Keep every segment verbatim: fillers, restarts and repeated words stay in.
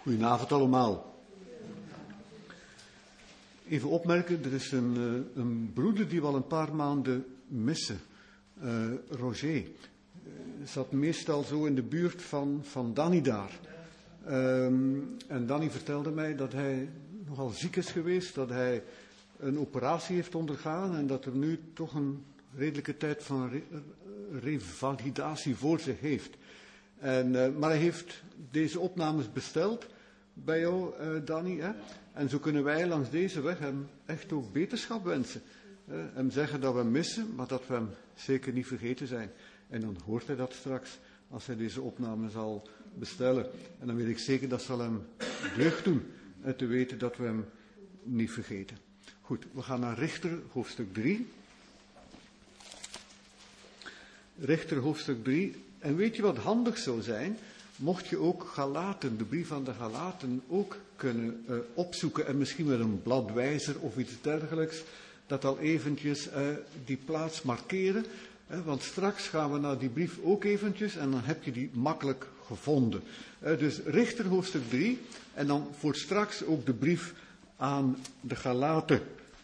Goedenavond allemaal. Even opmerken, er is een, uh, een broeder die we al een paar maanden missen. Uh, Roger. Uh, zat meestal zo in de buurt van, van Danny daar. Um, en Danny vertelde mij dat hij nogal ziek is geweest, dat hij een operatie heeft ondergaan en dat er nu toch een redelijke tijd van re- revalidatie voor zich heeft. En, uh, maar hij heeft deze opnames besteld bij jou, uh, Danny. Hè? En zo kunnen wij langs deze weg hem echt ook beterschap wensen. Uh, hem zeggen dat we hem missen, maar dat we hem zeker niet vergeten zijn. En dan hoort hij dat straks als hij deze opname zal bestellen. En dan weet ik zeker dat zal hem deugd doen. Uh, te weten dat we hem niet vergeten. Goed, we gaan naar Richter, hoofdstuk drie. Richter, hoofdstuk drie. En weet je wat handig zou zijn? Mocht je ook Galaten, de brief aan de Galaten, ook kunnen uh, opzoeken en misschien met een bladwijzer of iets dergelijks, dat al eventjes uh, die plaats markeren. Uh, want straks gaan we naar die brief ook eventjes en dan heb je die makkelijk gevonden. Uh, dus Richter hoofdstuk drie en dan voor straks ook de brief aan de Galaten.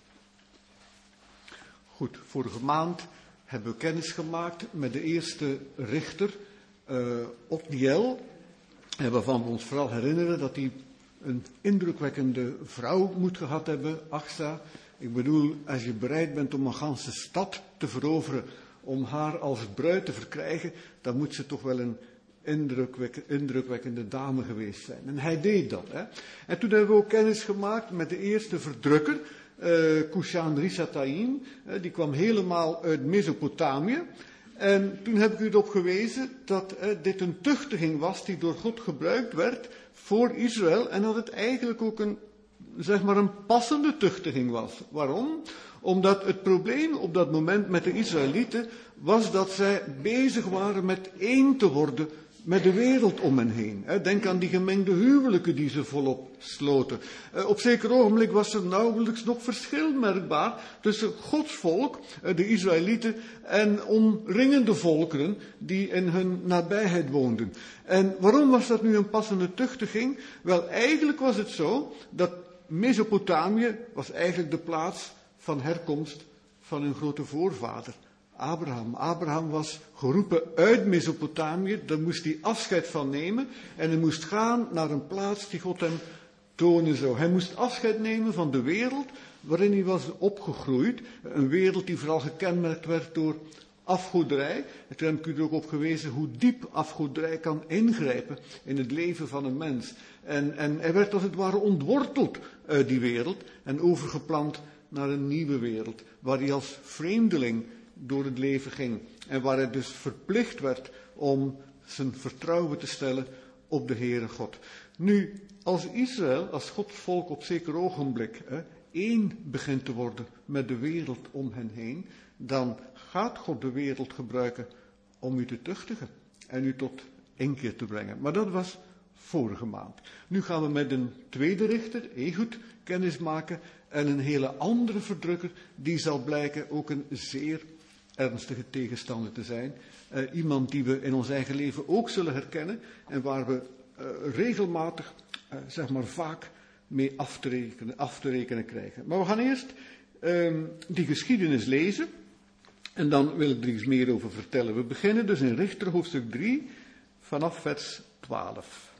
Goed, vorige maand hebben we kennis gemaakt met de eerste Richter, uh, Otniel. En waarvan we ons vooral herinneren dat hij een indrukwekkende vrouw moet gehad hebben, Achsa. Ik bedoel, als je bereid bent om een ganse stad te veroveren, om haar als bruid te verkrijgen, dan moet ze toch wel een indrukwekkende, indrukwekkende dame geweest zijn. En hij deed dat. Hè. En toen hebben we ook kennis gemaakt met de eerste verdrukker, uh, Kushan Rishathaim. Uh, die kwam helemaal uit Mesopotamië. En toen heb ik u erop gewezen dat uh, dit een tuchtiging was die door God gebruikt werd voor Israël. En dat het eigenlijk ook een, zeg maar een passende tuchtiging was. Waarom? Omdat het probleem op dat moment met de Israëlieten was dat zij bezig waren met één te worden met de wereld om hen heen. Denk aan die gemengde huwelijken die ze volop sloten. Op zeker ogenblik was er nauwelijks nog verschil merkbaar tussen Gods volk, de Israëlieten, en omringende volkeren die in hun nabijheid woonden. En waarom was dat nu een passende tuchtiging? Wel, eigenlijk was het zo dat Mesopotamië was eigenlijk de plaats van herkomst van hun grote voorvader, Abraham. Abraham was geroepen uit Mesopotamië, daar moest hij afscheid van nemen en hij moest gaan naar een plaats die God hem tonen zou. Hij moest afscheid nemen van de wereld waarin hij was opgegroeid, een wereld die vooral gekenmerkt werd door afgoderij. En toen heb ik u er ook op gewezen hoe diep afgoderij kan ingrijpen in het leven van een mens. En, en hij werd als het ware ontworteld uit die wereld en overgeplant naar een nieuwe wereld, waar hij als vreemdeling door het leven ging. En waar hij dus verplicht werd om zijn vertrouwen te stellen op de Heere God. Nu, als Israël, als Gods volk op zeker ogenblik hè, één begint te worden met de wereld om hen heen, dan gaat God de wereld gebruiken om u te tuchtigen en u tot inkeer te brengen. Maar dat was vorige maand. Nu gaan we met een tweede richter, Ehud, kennis maken en een hele andere verdrukker, die zal blijken ook een zeer ernstige tegenstander te zijn. Uh, iemand die we in ons eigen leven ook zullen herkennen en waar we uh, regelmatig, uh, zeg maar vaak mee af te, rekenen, af te rekenen krijgen. Maar we gaan eerst uh, die geschiedenis lezen en dan wil ik er iets meer over vertellen. We beginnen dus in Richter hoofdstuk drie vanaf vers twaalf.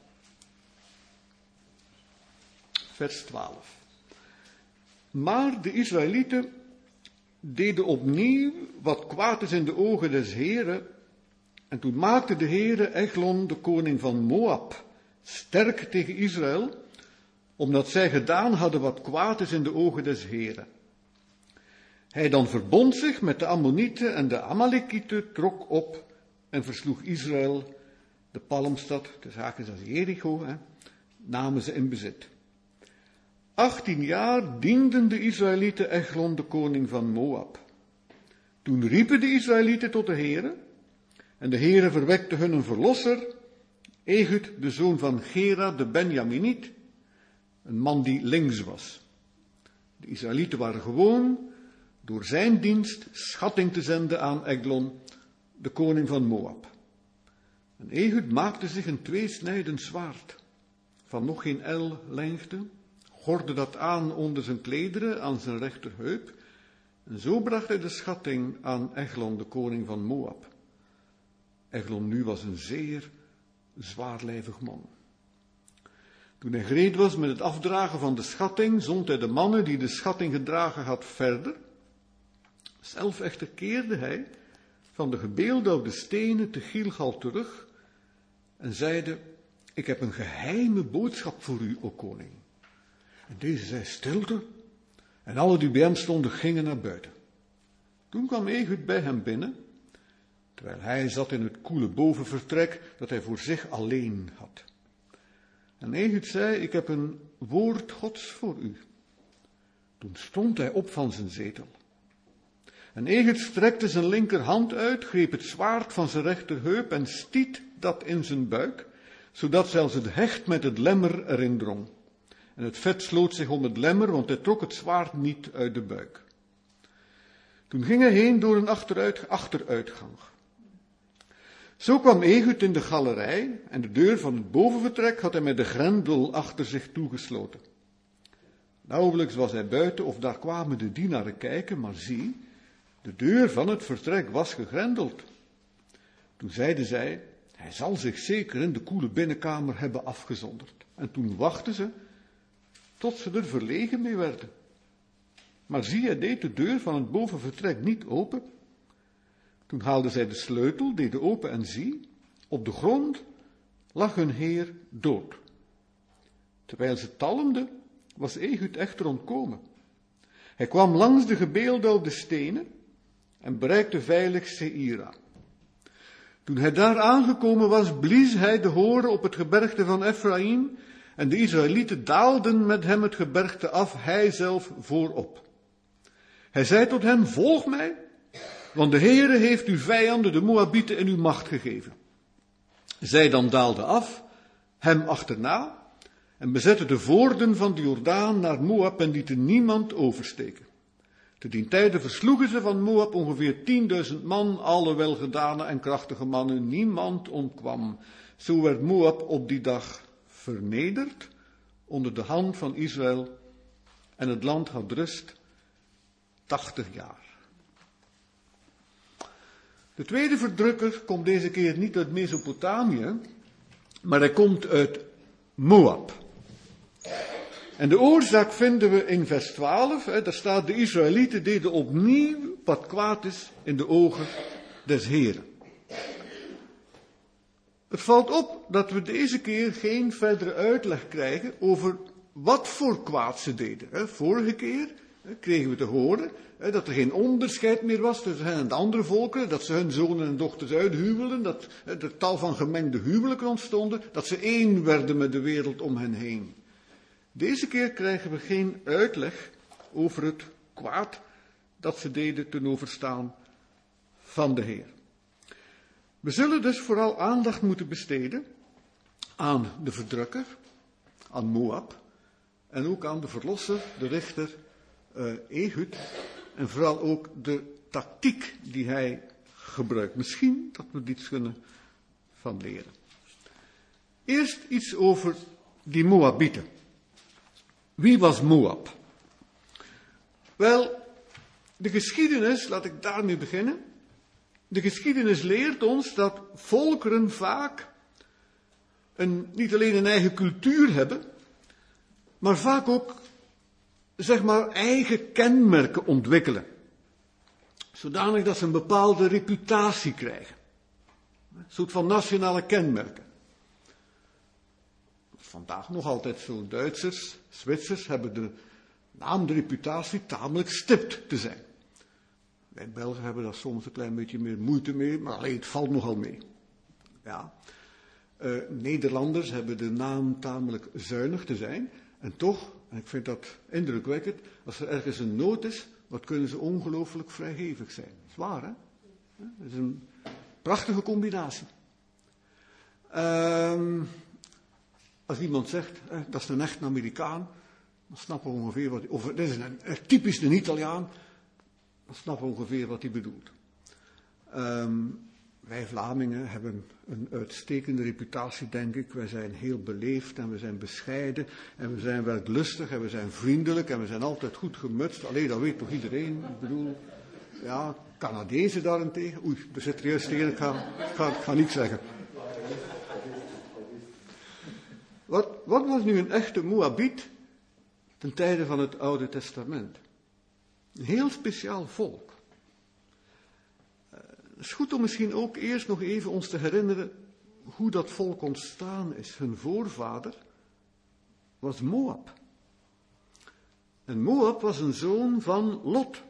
Vers twaalf. Maar de Israëlieten deden opnieuw wat kwaad is in de ogen des Heren. En toen maakte de Heere Eglon, de koning van Moab, sterk tegen Israël, omdat zij gedaan hadden wat kwaad is in de ogen des Heren. Hij dan verbond zich met de Ammonieten en de Amalekieten, trok op en versloeg Israël, de palmstad, de zaak is als Jericho, hè, namen ze in bezit. Achttien jaar dienden de Israëlieten Eglon, de koning van Moab. Toen riepen de Israëlieten tot de Heere, en de Heere verwekte hun een verlosser, Ehud, de zoon van Gera, de Benjaminiet, een man die links was. De Israëlieten waren gewoon door zijn dienst schatting te zenden aan Eglon, de koning van Moab. En Ehud maakte zich een tweesnijdend zwaard van nog geen el lengte, gordde dat aan onder zijn klederen aan zijn rechterheup, en zo bracht hij de schatting aan Eglon, de koning van Moab. Eglon nu was een zeer zwaarlijvig man. Toen hij gereed was met het afdragen van de schatting, zond hij de mannen die de schatting gedragen had verder. Zelf echter keerde hij van de gebeeldhouwde stenen te Gilgal terug en zeide: ik heb een geheime boodschap voor u, o koning. En deze zei stilte, en alle die bij hem stonden gingen naar buiten. Toen kwam Ehud bij hem binnen, terwijl hij zat in het koele bovenvertrek dat hij voor zich alleen had. En Ehud zei: ik heb een woord Gods voor u. Toen stond hij op van zijn zetel. En Ehud strekte zijn linkerhand uit, greep het zwaard van zijn rechterheup en stiet dat in zijn buik, zodat zelfs het hecht met het lemmer erin drong. En het vet sloot zich om het lemmer, want hij trok het zwaard niet uit de buik. Toen ging hij heen door een achteruit, achteruitgang. Zo kwam Ehud in de galerij en de deur van het bovenvertrek had hij met de grendel achter zich toegesloten. Nauwelijks was hij buiten of daar kwamen de dienaren kijken, maar zie, de deur van het vertrek was gegrendeld. Toen zeiden zij: hij zal zich zeker in de koele binnenkamer hebben afgezonderd. En toen wachten ze tot ze er verlegen mee werden. Maar zie, hij deed de deur van het bovenvertrek niet open. Toen haalden zij de sleutel, deden open en zie, op de grond lag hun heer dood. Terwijl ze talmden, was Ehud echter ontkomen. Hij kwam langs de gebeeldhouwde stenen en bereikte veilig Seira. Toen hij daar aangekomen was, blies hij de horen op het gebergte van Ephraim en de Israëlieten daalden met hem het gebergte af, hij zelf voorop. Hij zei tot hen: volg mij, want de Heere heeft uw vijanden, de Moabieten, in uw macht gegeven. Zij dan daalden af, hem achterna, en bezetten de voorden van de Jordaan naar Moab en lieten niemand oversteken. Te dien tijde versloegen ze van Moab ongeveer tienduizend man, alle welgedane en krachtige mannen, niemand ontkwam. Zo werd Moab op die dag vernederd onder de hand van Israël en het land had rust tachtig jaar. De tweede verdrukker komt deze keer niet uit Mesopotamië, maar hij komt uit Moab. En de oorzaak vinden we in vers twaalf, hè, daar staat: de Israëlieten deden opnieuw wat kwaad is in de ogen des Heeren. Het valt op dat we deze keer geen verdere uitleg krijgen over wat voor kwaad ze deden. Hè. Vorige keer hè, kregen we te horen hè, dat er geen onderscheid meer was tussen hen en de andere volken, dat ze hun zonen en dochters uithuwelden, dat hè, er tal van gemengde huwelijken ontstonden, dat ze één werden met de wereld om hen heen. Deze keer krijgen we geen uitleg over het kwaad dat ze deden ten overstaan van de Heer. We zullen dus vooral aandacht moeten besteden aan de verdrukker, aan Moab, en ook aan de verlosser, de richter uh, Ehud, en vooral ook de tactiek die hij gebruikt. Misschien dat we er iets kunnen van leren. Eerst iets over die Moabieten. Wie was Moab? Wel, de geschiedenis, laat ik daarmee beginnen. De geschiedenis leert ons dat volkeren vaak een, niet alleen een eigen cultuur hebben, maar vaak ook, zeg maar, eigen kenmerken ontwikkelen. Zodanig dat ze een bepaalde reputatie krijgen. Een soort van nationale kenmerken. Vandaag nog altijd zo. Duitsers, Zwitsers hebben de naam, de reputatie tamelijk stipt te zijn. Wij Belgen hebben daar soms een klein beetje meer moeite mee, maar alleen het valt nogal mee. Ja. Uh, Nederlanders hebben de naam tamelijk zuinig te zijn. En toch, en ik vind dat indrukwekkend, als er ergens een nood is, wat kunnen ze ongelooflijk vrijgevig zijn. Zwaar, hè? Dat is een prachtige combinatie. Uh, als iemand zegt, eh, dat is een echt Amerikaan, dan snappen we ongeveer wat, of dit is een, een typisch een Italiaan, dan snappen we ongeveer wat hij bedoelt. Um, wij Vlamingen hebben een uitstekende reputatie, denk ik. Wij zijn heel beleefd en we zijn bescheiden en we zijn werklustig en we zijn vriendelijk en we zijn altijd goed gemutst. Alleen dat weet toch iedereen. Ik bedoel, ja, Canadezen daarentegen. Oei, er zit er juist tegen, ik ga, ik ga, ik ga niets zeggen. Wat, wat was nu een echte Moabiet ten tijde van het Oude Testament? Een heel speciaal volk. Het is goed om misschien ook eerst nog even ons te herinneren hoe dat volk ontstaan is. Hun voorvader was Moab. En Moab was een zoon van Lot.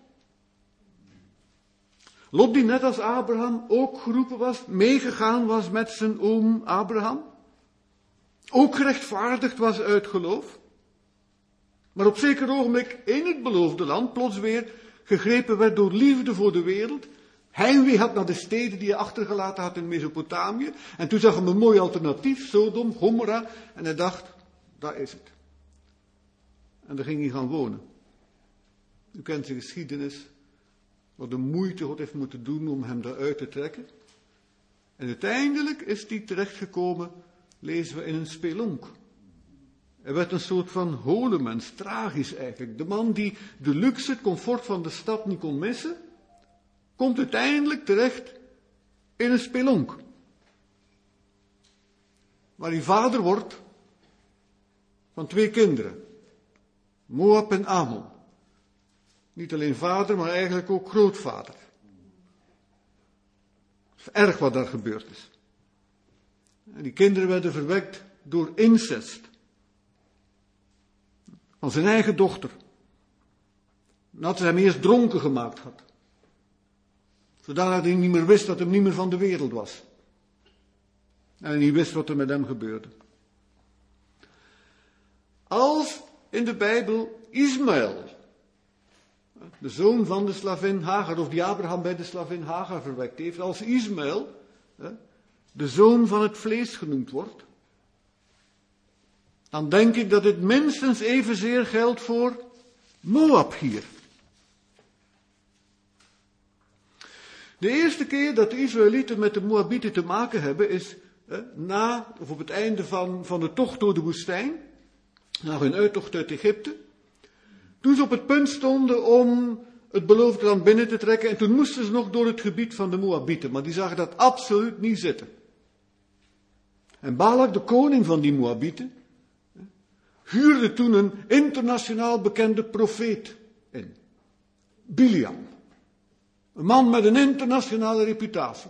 Lot die net als Abraham ook geroepen was, meegegaan was met zijn oom Abraham. Ook gerechtvaardigd was uit geloof. Maar op zeker ogenblik in het beloofde land plots weer gegrepen werd door liefde voor de wereld. Heimwee had naar de steden die hij achtergelaten had in Mesopotamië. En toen zag hij een mooi alternatief, Sodom, Gomorra. En hij dacht, daar is het. En daar ging hij gaan wonen. U kent zijn geschiedenis. Wat de moeite God heeft moeten doen om hem daaruit te trekken. En uiteindelijk is hij terechtgekomen, lezen we, in een spelonk. Hij werd een soort van holemens, tragisch eigenlijk. De man die de luxe, het comfort van de stad niet kon missen, komt uiteindelijk terecht in een spelonk. Waar hij vader wordt van twee kinderen. Moab en Ammon. Niet alleen vader, maar eigenlijk ook grootvader. Het is erg wat daar gebeurd is. En die kinderen werden verwekt door incest. Van zijn eigen dochter. Nadat ze hem eerst dronken gemaakt had. Zodat hij niet meer wist dat hij niet meer van de wereld was. En hij niet wist wat er met hem gebeurde. Als in de Bijbel Ismaël, de zoon van de slavin Hagar, of die Abraham bij de slavin Hagar verwekt heeft, als Ismaël, de zoon van het vlees genoemd wordt, dan denk ik dat dit minstens evenzeer geldt voor Moab hier. De eerste keer dat de Israëlieten met de Moabieten te maken hebben is eh, na, of op het einde van, van de tocht door de woestijn, na hun uittocht uit Egypte, toen ze op het punt stonden om het beloofde land binnen te trekken, en toen moesten ze nog door het gebied van de Moabieten, maar die zagen dat absoluut niet zitten. En Balak, de koning van die Moabieten, huurde toen een internationaal bekende profeet in. Biliam. Een man met een internationale reputatie.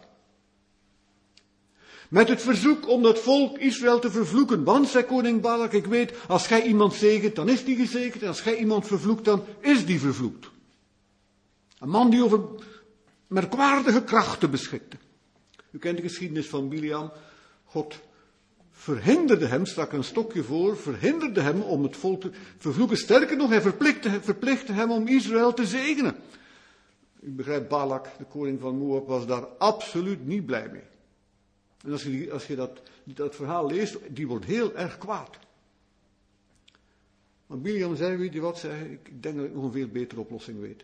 Met het verzoek om dat volk Israël te vervloeken. Want, zei koning Balak, ik weet, als gij iemand zegent, dan is die gezegend. En als gij iemand vervloekt, dan is die vervloekt. Een man die over merkwaardige krachten beschikte. U kent de geschiedenis van Biliam. God verhinderde hem, stak een stokje voor, verhinderde hem om het volk te vervloeken. Sterker nog, hij verplichtte, verplichtte hem om Israël te zegenen. U begrijpt, Balak, de koning van Moab, was daar absoluut niet blij mee. En als je, als je dat, dat verhaal leest, die wordt heel erg kwaad. Maar Biliam zei, weet je wat, zei, ik denk dat ik nog een veel betere oplossing weet.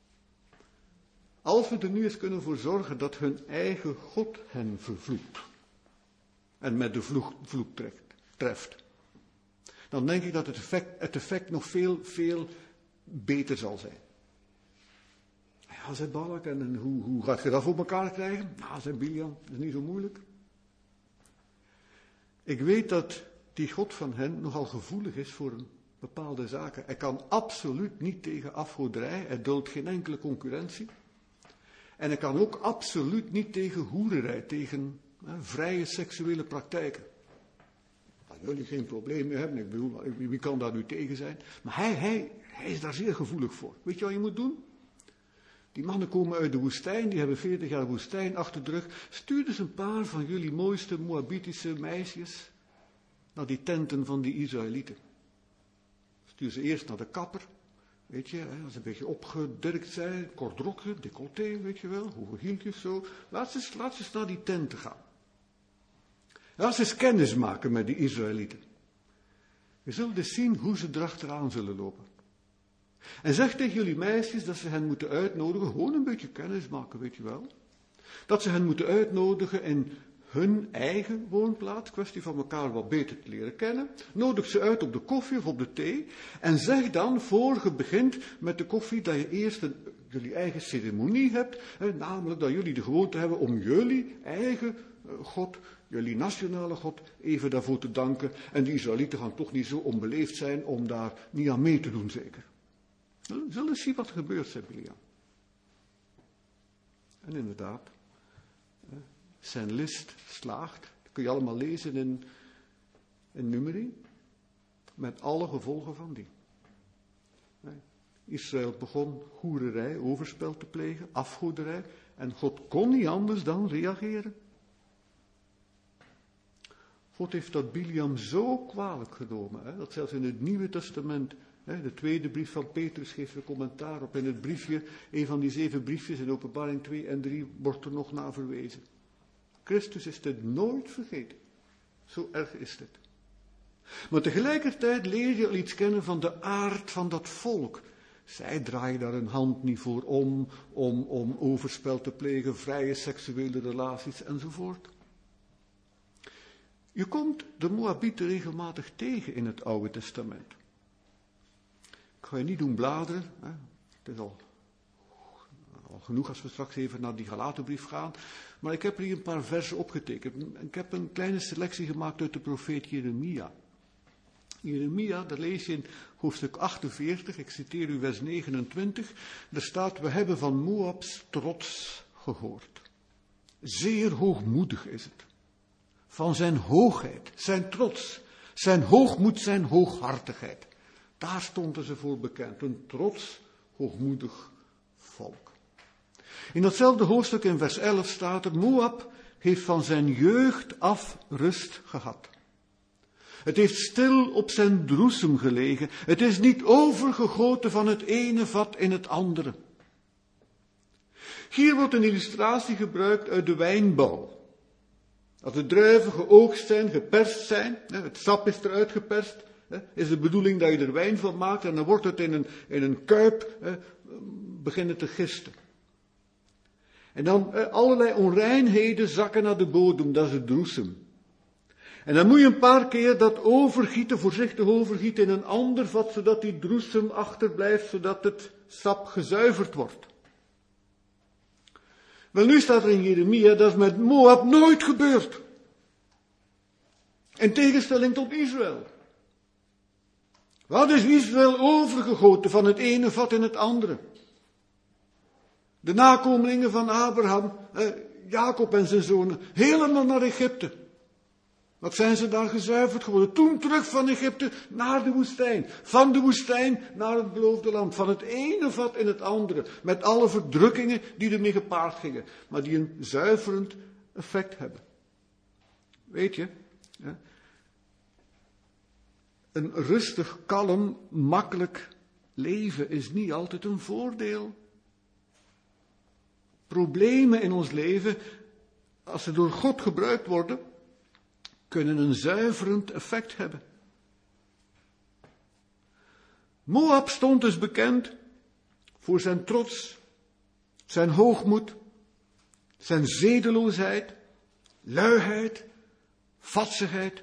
Als we er nu eens kunnen voor zorgen dat hun eigen God hen vervloekt. En met de vloek, vloek treft, treft. Dan denk ik dat het effect, het effect nog veel, veel beter zal zijn. Ja, zei Balak, en, en hoe, hoe gaat je dat voor elkaar krijgen? Nou, zei Biliam, dat is niet zo moeilijk. Ik weet dat die God van hen nogal gevoelig is voor een bepaalde zaken. Hij kan absoluut niet tegen afgoderij, hij duldt geen enkele concurrentie. En hij kan ook absoluut niet tegen hoererij, tegen hè, vrije seksuele praktijken. Waar jullie geen probleem mee hebben, ik bedoel, wie kan daar nu tegen zijn? Maar hij, hij, hij is daar zeer gevoelig voor. Weet je wat je moet doen? Die mannen komen uit de woestijn, die hebben veertig jaar woestijn achter de rug. Stuur dus een paar van jullie mooiste Moabitische meisjes naar die tenten van die Israëlieten. Stuur ze eerst naar de kapper, weet je, als ze een beetje opgedirkt zijn, kort rokje, decolleté, weet je wel, hoge hieltjes zo. Laat ze, laat ze eens naar die tenten gaan. Laat ze eens kennis maken met die Israëlieten. Je zult eens zien hoe ze erachteraan zullen lopen. En zeg tegen jullie meisjes dat ze hen moeten uitnodigen, gewoon een beetje kennis maken, weet je wel. Dat ze hen moeten uitnodigen in hun eigen woonplaats, kwestie van elkaar wat beter te leren kennen. Nodig ze uit op de koffie of op de thee. En zeg dan, voor je begint met de koffie, dat je eerst een, jullie eigen ceremonie hebt. Hè, namelijk dat jullie de gewoonte hebben om jullie eigen God, jullie nationale God, even daarvoor te danken. En de Israëlieten gaan toch niet zo onbeleefd zijn om daar niet aan mee te doen, zeker. We zullen zien wat er gebeurt, zei Biliam. En inderdaad, zijn list slaagt. Dat kun je allemaal lezen in, in Numeri. Met alle gevolgen van die. Israël begon hoererij, overspel te plegen, afgoederij. En God kon niet anders dan reageren. God heeft dat Biliam zo kwalijk genomen, hè, dat zelfs in het Nieuwe Testament, hè, de tweede brief van Petrus geeft er commentaar op. In het briefje, een van die zeven briefjes in Openbaring twee en drie, wordt er nog naar verwezen. Christus is dit nooit vergeten. Zo erg is dit. Maar tegelijkertijd leer je al iets kennen van de aard van dat volk. Zij draaien daar hun hand niet voor om, om, om overspel te plegen, vrije seksuele relaties enzovoort. Je komt de Moabieten regelmatig tegen in het Oude Testament. Ik ga je niet doen bladeren, hè. Het is al, al genoeg als we straks even naar die Galatenbrief gaan. Maar ik heb hier een paar versen opgetekend. Ik heb een kleine selectie gemaakt uit de profeet Jeremia. Jeremia, daar lees je in hoofdstuk achtenveertig, ik citeer u vers negenentwintig. Daar staat, we hebben van Moabs trots gehoord. Zeer hoogmoedig is het. Van zijn hoogheid, zijn trots, zijn hoogmoed, zijn hooghartigheid. Daar stonden ze voor bekend, een trots, hoogmoedig volk. In datzelfde hoofdstuk in vers elf staat er, Moab heeft van zijn jeugd af rust gehad. Het heeft stil op zijn droesem gelegen. Het is niet overgegoten van het ene vat in het andere. Hier wordt een illustratie gebruikt uit de wijnbouw. Als de druiven geoogst zijn, geperst zijn, het sap is eruit geperst, is de bedoeling dat je er wijn van maakt en dan wordt het in een, in een kuip beginnen te gisten. En dan allerlei onreinheden zakken naar de bodem, dat is het droesem. En dan moet je een paar keer dat overgieten, voorzichtig overgieten in een ander vat, zodat die droesem achterblijft, zodat het sap gezuiverd wordt. Wel, nu staat er in Jeremia, dat is met Moab nooit gebeurd. In tegenstelling tot Israël. Wat is Israël overgegoten van het ene vat in het andere? De nakomelingen van Abraham, eh, Jacob en zijn zonen, helemaal naar Egypte. Wat zijn ze daar gezuiverd geworden? Toen terug van Egypte naar de woestijn. Van de woestijn naar het beloofde land. Van het ene vat in het andere. Met alle verdrukkingen die ermee gepaard gingen. Maar die een zuiverend effect hebben. Weet je, ja, een rustig, kalm, makkelijk leven is niet altijd een voordeel. Problemen in ons leven, als ze door God gebruikt worden, kunnen een zuiverend effect hebben. Moab stond dus bekend voor zijn trots, zijn hoogmoed, zijn zedeloosheid, luiheid, vadsigheid.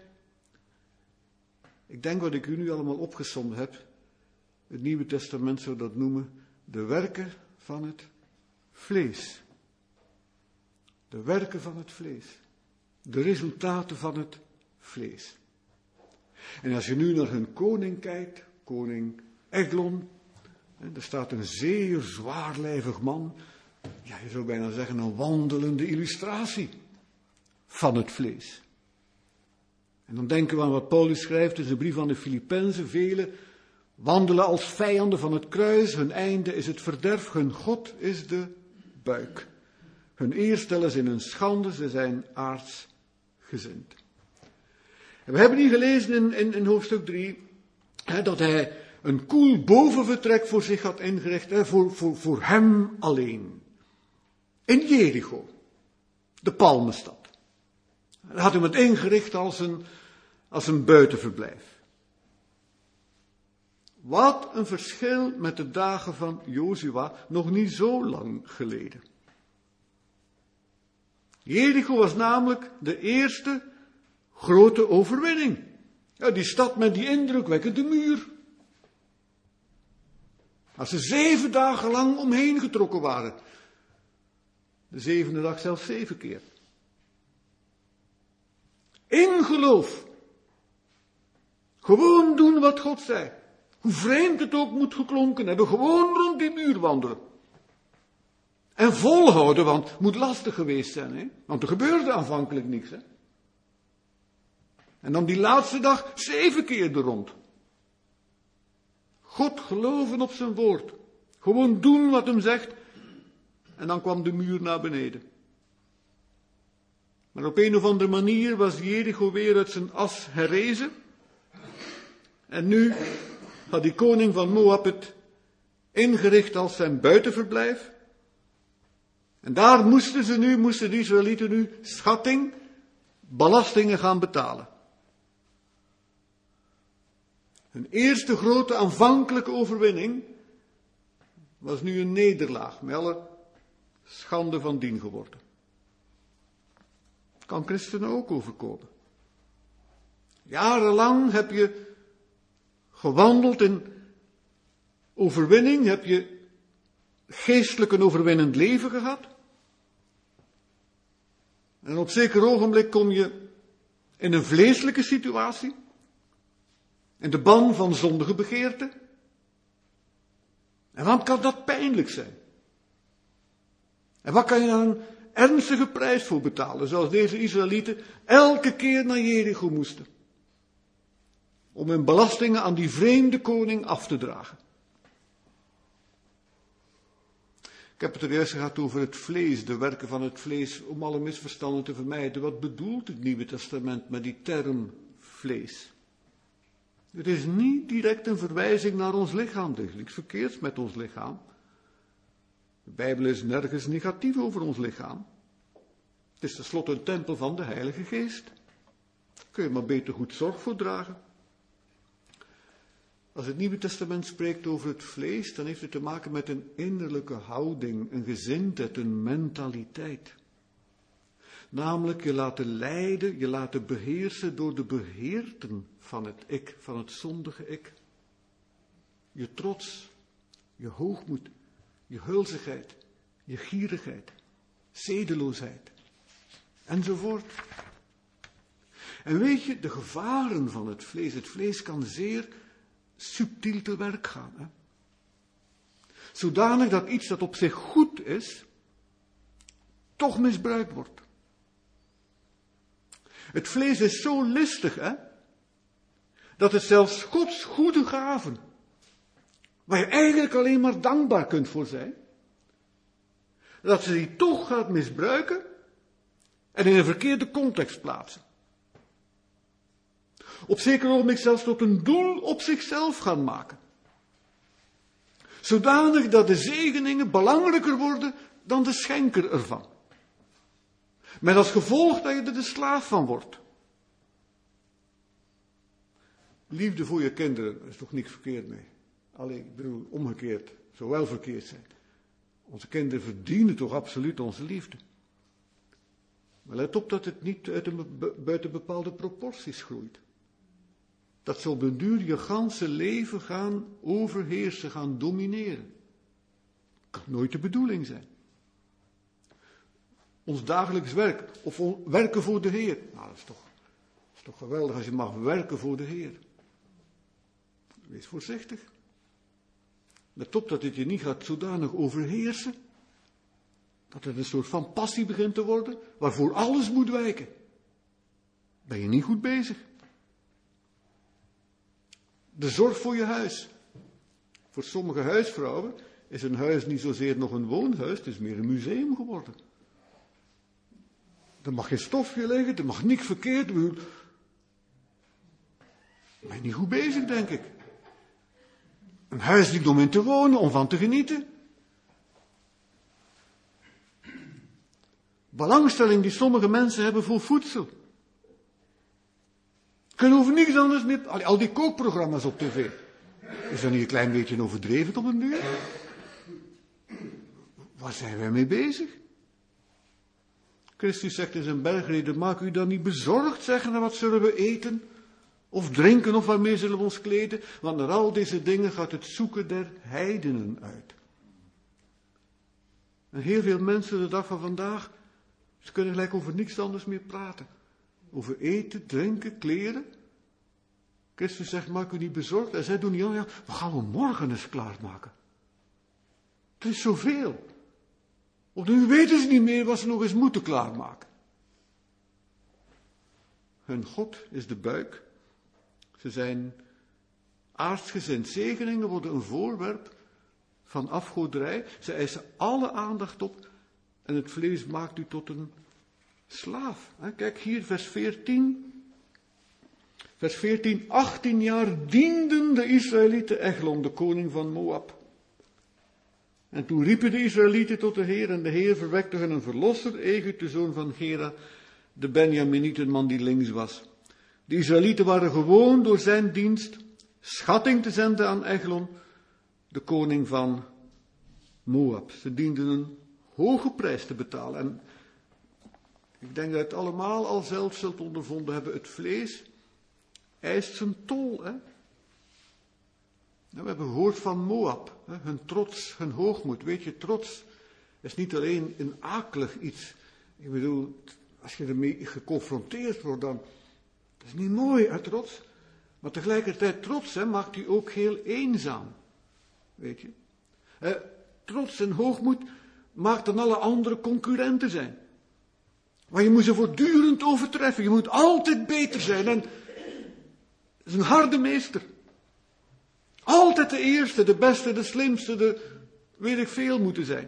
Ik denk wat ik u nu allemaal opgesomd heb, het Nieuwe Testament zou dat noemen, de werken van het vlees. De werken van het vlees. De resultaten van het vlees. En als je nu naar hun koning kijkt, koning Eglon, er staat een zeer zwaarlijvig man, ja, je zou bijna zeggen een wandelende illustratie van het vlees. En dan denken we aan wat Paulus schrijft in zijn brief aan de Filippenzen, velen wandelen als vijanden van het kruis, hun einde is het verderf, hun God is de buik. Hun eer stellen ze in hun schande, ze zijn aards gezind. En we hebben hier gelezen in, in, in hoofdstuk drie, hè, dat hij een koel bovenvertrek voor zich had ingericht, hè, voor, voor, voor hem alleen. In Jericho, de palmenstad. Hij had hem het ingericht als een, als een buitenverblijf. Wat een verschil met de dagen van Jozua, nog niet zo lang geleden. Jericho was namelijk de eerste grote overwinning. Ja, die stad met die indrukwekkende muur. Als ze zeven dagen lang omheen getrokken waren. De zevende dag zelfs zeven keer. In geloof. Gewoon doen wat God zei. Hoe vreemd het ook moet geklonken hebben. Gewoon rond die muur wandelen. En volhouden, want het moet lastig geweest zijn. Hè? Want er gebeurde aanvankelijk niks. Hè? En dan die laatste dag zeven keer er rond. God geloven op zijn woord. Gewoon doen wat hem zegt. En dan kwam de muur naar beneden. Maar op een of andere manier was Jericho weer uit zijn as herrezen. En nu had die koning van Moab het ingericht als zijn buitenverblijf. En daar moesten ze nu, moesten de Israëlieten nu schatting, belastingen gaan betalen. Hun eerste grote aanvankelijke overwinning was nu een nederlaag, met alle schande van dien geworden. Kan christenen ook overkomen. Jarenlang heb je gewandeld in overwinning, heb je geestelijk een overwinnend leven gehad. En op zeker ogenblik kom je in een vleeselijke situatie, in de ban van zondige begeerte. En wat kan dat pijnlijk zijn? En wat kan je daar een ernstige prijs voor betalen, zoals deze Israëlieten elke keer naar Jericho moesten, om hun belastingen aan die vreemde koning af te dragen. Ik heb het er eerst gehad over het vlees, de werken van het vlees, om alle misverstanden te vermijden. Wat bedoelt het Nieuwe Testament met die term vlees? Het is niet direct een verwijzing naar ons lichaam, er is niks verkeerds met ons lichaam. De Bijbel is nergens negatief over ons lichaam. Het is tenslotte een tempel van de Heilige Geest. Daar kun je maar beter goed zorg voor dragen. Als het Nieuwe Testament spreekt over het vlees, dan heeft het te maken met een innerlijke houding, een gezindheid, een mentaliteit. Namelijk je laten leiden, je laten beheersen door de beheerten van het ik, van het zondige ik. Je trots, je hoogmoed, je hulzigheid, je gierigheid, zedeloosheid, enzovoort. En weet je, de gevaren van het vlees, het vlees kan zeer subtiel te werk gaan. Hè? Zodanig dat iets dat op zich goed is, toch misbruikt wordt. Het vlees is zo listig, hè, dat het zelfs Gods goede gaven, waar je eigenlijk alleen maar dankbaar kunt voor zijn, dat ze die toch gaat misbruiken en in een verkeerde context plaatsen. Op zeker ogenblik zelfs tot een doel op zichzelf gaan maken. Zodanig dat de zegeningen belangrijker worden dan de schenker ervan. Met als gevolg dat je er de slaaf van wordt. Liefde voor je kinderen, daar is toch niks verkeerd mee. Alleen, ik bedoel, omgekeerd, zou wel verkeerd zijn. Onze kinderen verdienen toch absoluut onze liefde. Maar let op dat het niet uit een, buiten bepaalde proporties groeit. Dat zal op den duur je ganse leven gaan overheersen, gaan domineren. Kan nooit de bedoeling zijn. Ons dagelijks werk, of werken voor de Heer. Nou, dat is toch, dat is toch geweldig als je mag werken voor de Heer. Wees voorzichtig. Let op dat het je niet gaat zodanig overheersen, dat het een soort van passie begint te worden, waarvoor alles moet wijken. Ben je niet goed bezig. De zorg voor je huis. Voor sommige huisvrouwen is een huis niet zozeer nog een woonhuis, het is meer een museum geworden. Er mag geen stofje liggen, er mag niks verkeerd. Ben je niet goed bezig, denk ik. Een huis niet om in te wonen, om van te genieten. Belangstelling die sommige mensen hebben voor voedsel. Kunnen over niks anders meer. Al, al die kookprogramma's op tv. Is dat niet een klein beetje overdreven op een duur? Waar zijn wij mee bezig? Christus zegt in zijn bergreden, maak u dan niet bezorgd, zeggen, wat zullen we eten? Of drinken, of waarmee zullen we ons kleden? Want naar al deze dingen gaat het zoeken der heidenen uit. En heel veel mensen de dag van vandaag, ze kunnen gelijk over niks anders meer praten. Over eten, drinken, kleren. Christus zegt, maak u niet bezorgd. En zij doen niet aan, ja, wat gaan we morgen eens klaarmaken? Het is zoveel. Of nu weten ze niet meer wat ze nog eens moeten klaarmaken. Hun God is de buik. Ze zijn aardsgezind. Zegeningen worden een voorwerp van afgoderij. Ze eisen alle aandacht op. En het vlees maakt u tot een slaaf. Kijk hier, vers veertien. Vers veertien. achttien jaar dienden de Israëlieten Eglon, de koning van Moab. En toen riepen de Israëlieten tot de Heer, en de Heer verwekte hun een verlosser, Ehud, de zoon van Gera, de Benjaminitenman die links was. De Israëlieten waren gewoon door zijn dienst schatting te zenden aan Eglon, de koning van Moab. Ze dienden een hoge prijs te betalen. En ik denk dat je het allemaal al zelf zult ondervonden hebben. Het vlees eist zijn tol. Hè? We hebben gehoord van Moab. Hè? Hun trots, hun hoogmoed. Weet je, trots is niet alleen een akelig iets. Ik bedoel, als je ermee geconfronteerd wordt, dan dat is niet mooi, hè, trots. Maar tegelijkertijd trots hè, maakt u ook heel eenzaam. Weet je. Eh, trots en hoogmoed maakt dan alle andere concurrenten zijn. Maar je moet ze voortdurend overtreffen. Je moet altijd beter zijn. En dat is een harde meester. Altijd de eerste, de beste, de slimste, de weet ik veel moeten zijn.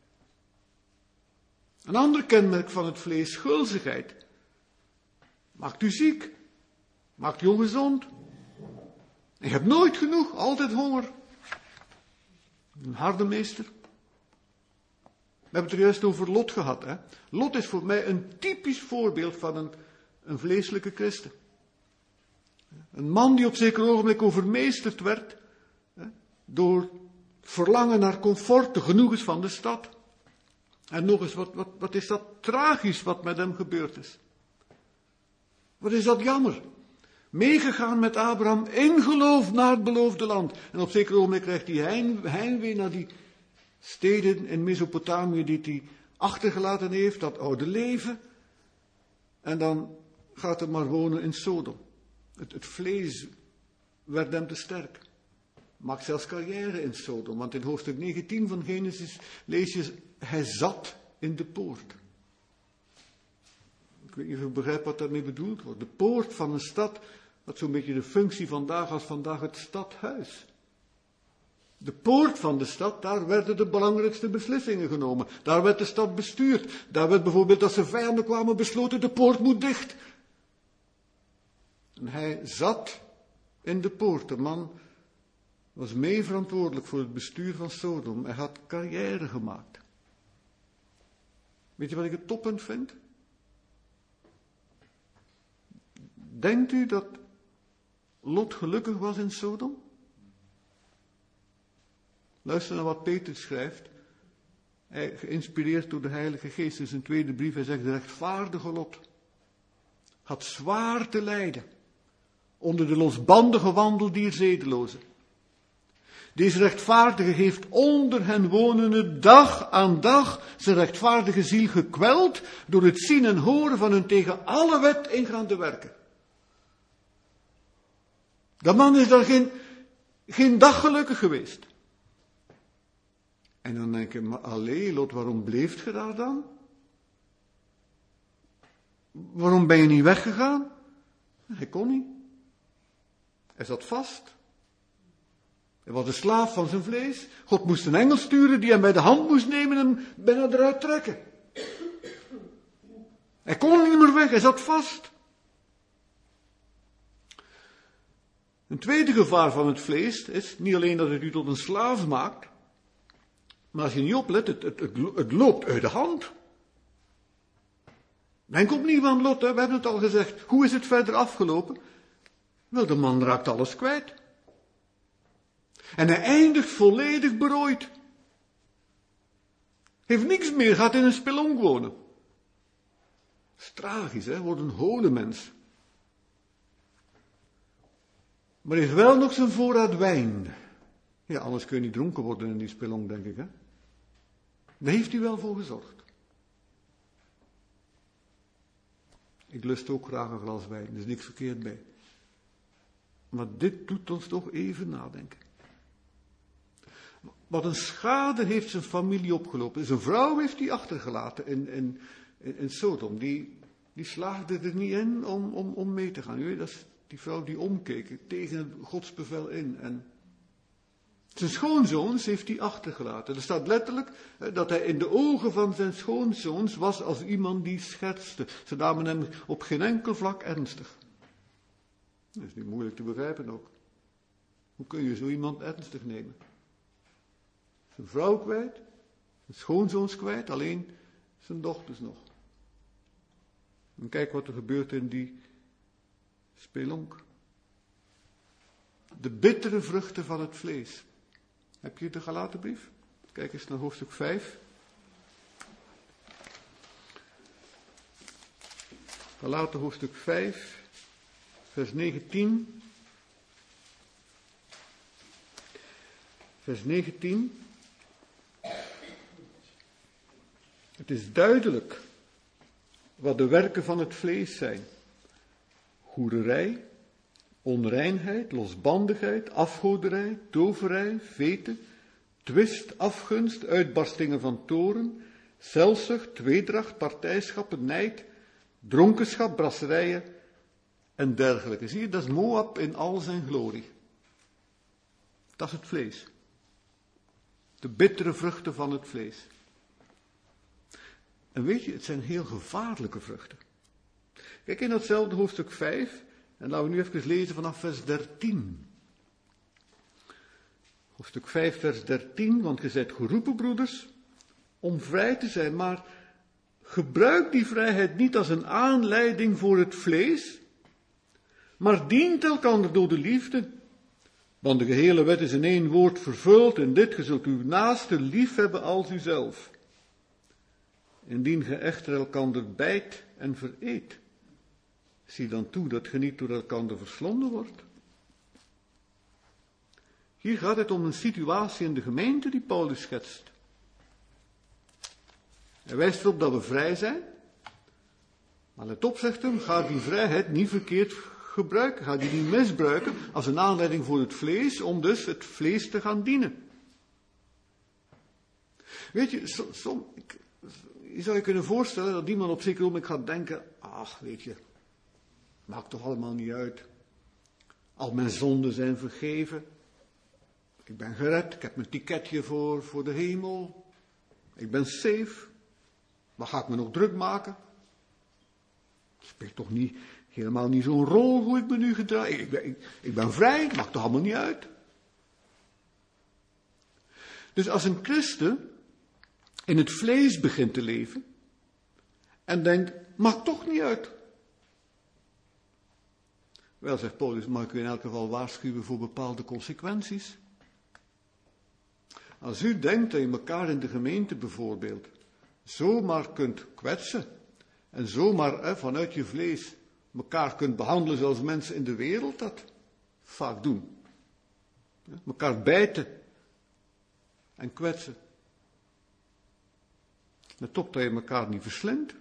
Een ander kenmerk van het vlees, gulzigheid. Maakt u ziek. Maakt u ongezond. Je hebt nooit genoeg, altijd honger. Een harde meester. We hebben het er juist over Lot gehad. Hè? Lot is voor mij een typisch voorbeeld van een, een vleeselijke christen. Een man die op zeker ogenblik overmeesterd werd. Hè, door verlangen naar comfort, de genoegens van de stad. En nog eens, wat, wat, wat is dat tragisch wat met hem gebeurd is. Wat is dat jammer. Meegegaan met Abraham in geloof naar het beloofde land. En op zeker ogenblik krijgt hij heim, heimwee naar die steden in Mesopotamië die hij achtergelaten heeft, dat oude leven. En dan gaat hij maar wonen in Sodom. Het, het vlees werd hem te sterk. Maakt zelfs carrière in Sodom. Want in hoofdstuk negentien van Genesis lees je, hij zat in de poort. Ik weet niet of je begrijpt wat daarmee bedoeld wordt. De poort van een stad had zo'n beetje de functie vandaag als vandaag het stadhuis. De poort van de stad, daar werden de belangrijkste beslissingen genomen. Daar werd de stad bestuurd. Daar werd bijvoorbeeld als er vijanden kwamen besloten, de poort moet dicht. En hij zat in de poort. De man was mee verantwoordelijk voor het bestuur van Sodom. Hij had carrière gemaakt. Weet je wat ik het toppunt vind? Denkt u dat Lot gelukkig was in Sodom? Luister naar wat Peter schrijft. Hij, geïnspireerd door de Heilige Geest in zijn tweede brief. Hij zegt, de rechtvaardige Lot had zwaar te lijden onder de losbandige wandel dier zedelozen. Deze rechtvaardige heeft onder hen wonende dag aan dag zijn rechtvaardige ziel gekweld door het zien en horen van hun tegen alle wet ingaande werken. Dat man is daar geen, geen dag gelukkig geweest. En dan denk je, maar allee, Lot, waarom bleef je daar dan? Waarom ben je niet weggegaan? Hij kon niet. Hij zat vast. Hij was de slaaf van zijn vlees. God moest een engel sturen die hem bij de hand moest nemen en hem bijna eruit trekken. Hij kon niet meer weg, hij zat vast. Een tweede gevaar van het vlees is niet alleen dat het u tot een slaaf maakt, maar als je niet oplet, het, het, het, het loopt uit de hand. Denk opnieuw aan Lot, hè? We hebben het al gezegd. Hoe is het verder afgelopen? Wel, de man raakt alles kwijt. En hij eindigt volledig berooid. Heeft niks meer, gaat in een spelonk wonen. Dat is tragisch, hè? Wordt een hole mens. Maar hij heeft wel nog zijn voorraad wijn. Ja, anders kun je niet dronken worden in die spelonk, denk ik, hè? Daar heeft hij wel voor gezorgd. Ik lust ook graag een glas wijn, er is niks verkeerd bij. Maar dit doet ons toch even nadenken. Wat een schade heeft zijn familie opgelopen. Zijn vrouw heeft hij achtergelaten in, in, in, in Sodom. Die, die slaagde er niet in om, om, om mee te gaan. U weet, dat is die vrouw die omkeek tegen Gods bevel in. En zijn schoonzoons heeft hij achtergelaten. Er staat letterlijk dat hij in de ogen van zijn schoonzoons was als iemand die schertste. Ze namen hem op geen enkel vlak ernstig. Dat is niet moeilijk te begrijpen ook. Hoe kun je zo iemand ernstig nemen? Zijn vrouw kwijt, zijn schoonzoons kwijt, alleen zijn dochters nog. En kijk wat er gebeurt in die spelonk. De bittere vruchten van het vlees. Heb je de Galatenbrief? Kijk eens naar hoofdstuk vijf. Galaten hoofdstuk vijf, vers negentien. Vers negentien. Het is duidelijk wat de werken van het vlees zijn. Hoererij, onreinheid, losbandigheid, afgoderij, toverij, vete, twist, afgunst, uitbarstingen van toorn, zelfzucht, tweedracht, partijschappen, nijd, dronkenschap, brasserijen en dergelijke. Zie je, dat is Moab in al zijn glorie. Dat is het vlees. De bittere vruchten van het vlees. En weet je, het zijn heel gevaarlijke vruchten. Kijk in datzelfde hoofdstuk vijf, en laten we nu even lezen vanaf vers dertien. Hoofdstuk vijf, vers dertien, want je zijt geroepen, broeders, om vrij te zijn, maar gebruik die vrijheid niet als een aanleiding voor het vlees, maar dient elkander door de liefde. Want de gehele wet is in één woord vervuld, en dit, ge zult uw naaste lief hebben als uzelf. Indien ge echter elkander bijt en vereet, zie dan toe dat ge niet door elkander verslonden wordt. Hier gaat het om een situatie in de gemeente die Paulus schetst. Hij wijst erop dat we vrij zijn, maar let op, zegt hem, ga die vrijheid niet verkeerd gebruiken, ga die niet misbruiken als een aanleiding voor het vlees, om dus het vlees te gaan dienen. Weet je, som, som, ik, je zou je kunnen voorstellen dat iemand op zeker moment gaat denken, ach, weet je, maakt toch allemaal niet uit. Al mijn zonden zijn vergeven. Ik ben gered, ik heb mijn ticketje voor, voor de hemel. Ik ben safe. Waar ga ik me nog druk maken? Het speelt toch niet, helemaal niet zo'n rol hoe ik me nu gedraag. Ik ben, ik, ik ben vrij, het maakt toch allemaal niet uit. Dus als een christen in het vlees begint te leven en denkt, maakt toch niet uit. Wel, zegt Paulus, mag ik u in elk geval waarschuwen voor bepaalde consequenties. Als u denkt dat je elkaar in de gemeente bijvoorbeeld zomaar kunt kwetsen en zomaar eh, vanuit je vlees elkaar kunt behandelen zoals mensen in de wereld dat vaak doen. Elkaar bijten en kwetsen. Let op dat je elkaar niet verslindt.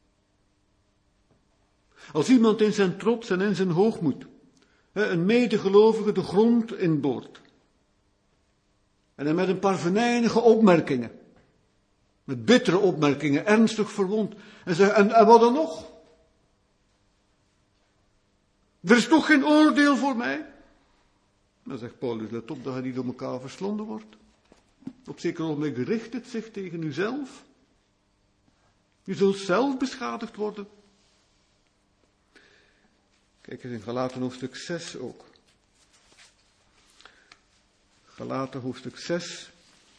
Als iemand in zijn trots en in zijn hoogmoed een medegelovige de grond inboort. En hij met een paar venijnige opmerkingen, met bittere opmerkingen, ernstig verwond. En zegt, en, en wat dan nog? Er is toch geen oordeel voor mij? Dan zegt Paulus, let op dat je niet door elkaar verslonden wordt. Op zeker ogenblik richt het zich tegen uzelf. Je zult zelf beschadigd worden. Kijk eens in Galaten hoofdstuk zes ook. Galaten hoofdstuk zes.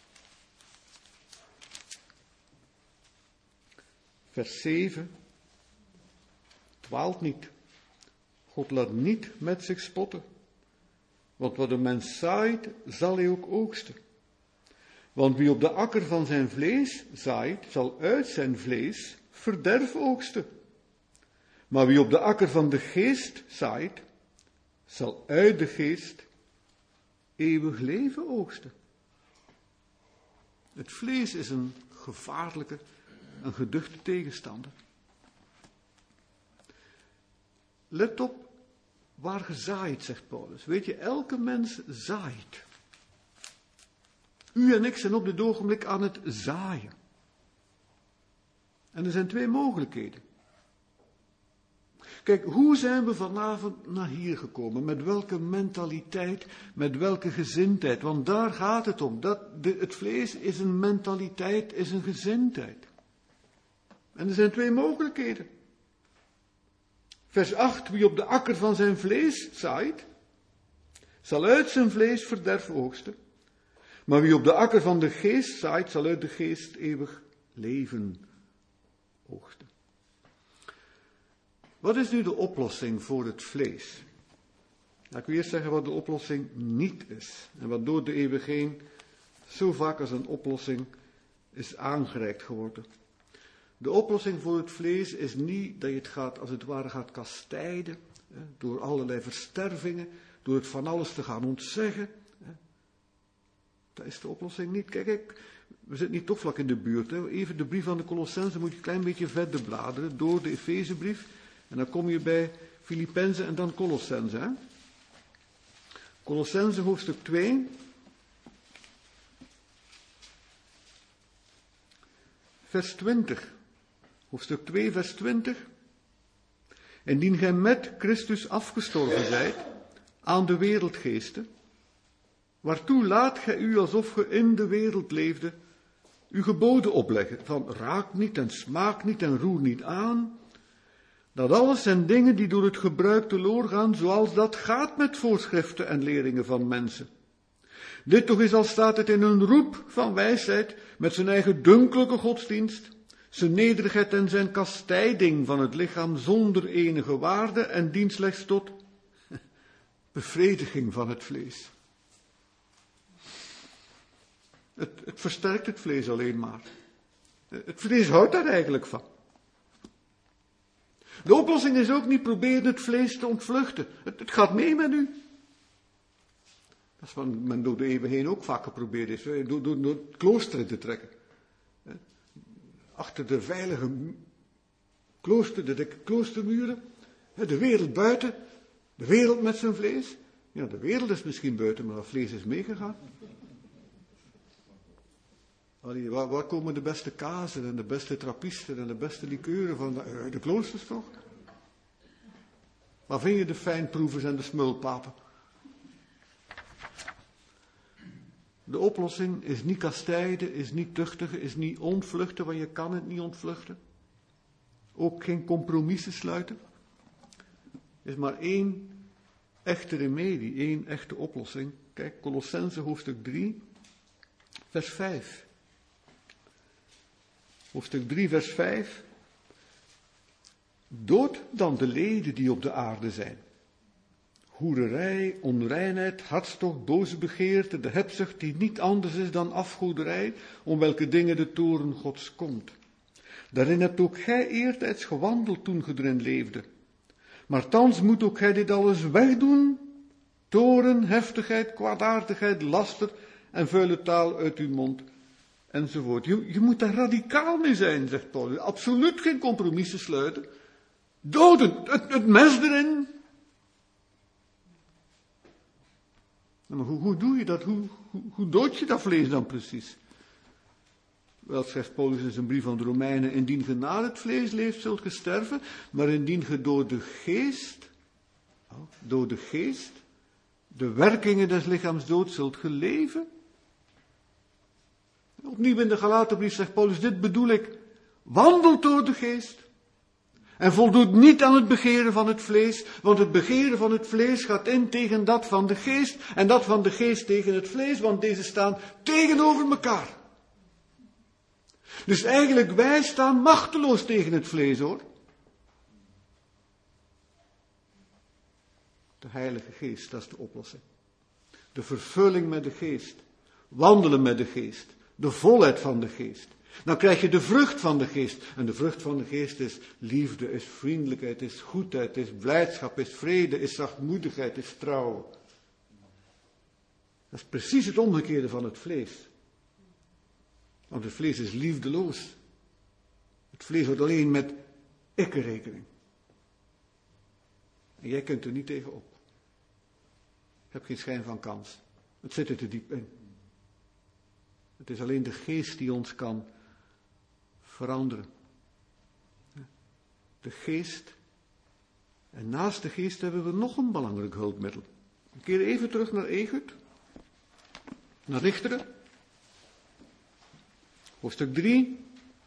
Vers zeven. Dwaalt niet. God laat niet met zich spotten. Want wat een mens zaait, zal hij ook oogsten. Want wie op de akker van zijn vlees zaait, zal uit zijn vlees verderf oogsten. Maar wie op de akker van de geest zaait, zal uit de geest eeuwig leven oogsten. Het vlees is een gevaarlijke, een geduchte tegenstander. Let op waar gezaaid, zegt Paulus. Weet je, elke mens zaait. U en ik zijn op dit ogenblik aan het zaaien. En er zijn twee mogelijkheden. Kijk, hoe zijn we vanavond naar hier gekomen? Met welke mentaliteit, met welke gezindheid? Want daar gaat het om. Dat, de, het vlees is een mentaliteit, is een gezindheid. En er zijn twee mogelijkheden. Vers acht, wie op de akker van zijn vlees zaait, zal uit zijn vlees verderf oogsten. Maar wie op de akker van de geest zaait, zal uit de geest eeuwig leven oogsten. Wat is nu de oplossing voor het vlees? Nou, ik wil eerst zeggen wat de oplossing niet is. En wat door de eeuwen heen zo vaak als een oplossing is aangereikt geworden. De oplossing voor het vlees is niet dat je het gaat, als het ware gaat kastijden, hè, door allerlei verstervingen, door het van alles te gaan ontzeggen. Hè. Dat is de oplossing niet. Kijk, kijk, we zitten niet toch vlak in de buurt. Hè. Even de brief aan de Colossenzen moet je een klein beetje verder bladeren, door de Efezebrief. En dan kom je bij Filippenzen en dan Colossenzen. Hè. Colossenzen hoofdstuk twee. Vers twintig. Hoofdstuk twee, vers twintig. Indien gij met Christus afgestorven zijt aan de wereldgeesten, waartoe laat gij u alsof ge in de wereld leefde, uw geboden opleggen, van raak niet en smaak niet en roer niet aan. Dat alles zijn dingen die door het gebruik teloor gaan, zoals dat gaat met voorschriften en leringen van mensen. Dit toch is, al staat het in een roep van wijsheid, met zijn eigen dunkelijke godsdienst, zijn nederigheid en zijn kastijding van het lichaam zonder enige waarde en dient slechts tot bevrediging van het vlees. Het, het versterkt het vlees alleen maar. Het vlees houdt daar eigenlijk van. De oplossing is ook niet proberen het vlees te ontvluchten. Het, het gaat mee met u. Dat is wat men door de eeuwen heen ook vaak geprobeerd is. Door, door, door het klooster in te trekken. Achter de veilige klooster, de dikke kloostermuren. De wereld buiten. De wereld met zijn vlees. Ja, de wereld is misschien buiten, maar het vlees is meegegaan. Allee, waar, waar komen de beste kazen en de beste trappisten en de beste likeuren van de, de kloosters toch? Waar vind je de fijnproevers en de smulpapen? De oplossing is niet kastijden, is niet tuchtigen, is niet ontvluchten, want je kan het niet ontvluchten. Ook geen compromissen sluiten. Er is maar één echte remedie, één echte oplossing. Kijk, Colossenzen hoofdstuk drie, vers vijf. Hoofdstuk drie, vers vijf. Dood dan de leden die op de aarde zijn. Hoererij, onreinheid, hartstocht, boze begeerte, de hebzucht die niet anders is dan afgoderij, om welke dingen de toorn Gods komt. Daarin hebt ook gij eertijds gewandeld toen ge erin leefde. Maar thans moet ook gij dit alles wegdoen. Toorn, heftigheid, kwaadaardigheid, laster en vuile taal uit uw mond. Enzovoort. Je, je moet daar radicaal mee zijn, zegt Paulus. Absoluut geen compromissen sluiten. Doden, het, het mes erin. Maar hoe, hoe doe je dat? Hoe, hoe, hoe dood je dat vlees dan precies? Wel, schrijft Paulus in zijn brief aan de Romeinen, indien ge naar het vlees leeft, zult ge sterven, maar indien ge door de geest, door de geest, de werkingen des lichaams dood zult ge leven. Opnieuw in de Galatenbrief zegt Paulus, dit bedoel ik, wandel door de geest. En voldoet niet aan het begeren van het vlees, want het begeren van het vlees gaat in tegen dat van de geest, en dat van de geest tegen het vlees, want deze staan tegenover elkaar. Dus eigenlijk, wij staan machteloos tegen het vlees, hoor. De Heilige Geest, dat is de oplossing. De vervulling met de geest. Wandelen met de geest. De volheid van de geest. Dan krijg je de vrucht van de geest. En de vrucht van de geest is liefde, is vriendelijkheid, is goedheid, is blijdschap, is vrede, is zachtmoedigheid, is trouw. Dat is precies het omgekeerde van het vlees. Want het vlees is liefdeloos. Het vlees houdt alleen met ikke rekening. En jij kunt er niet tegen op. Je hebt geen schijn van kans. Het zit er te diep in. Het is alleen de geest die ons kan veranderen. De geest. En naast de geest hebben we nog een belangrijk hulpmiddel. We keren even terug naar Ehud. Naar Richteren. Hoofdstuk drie.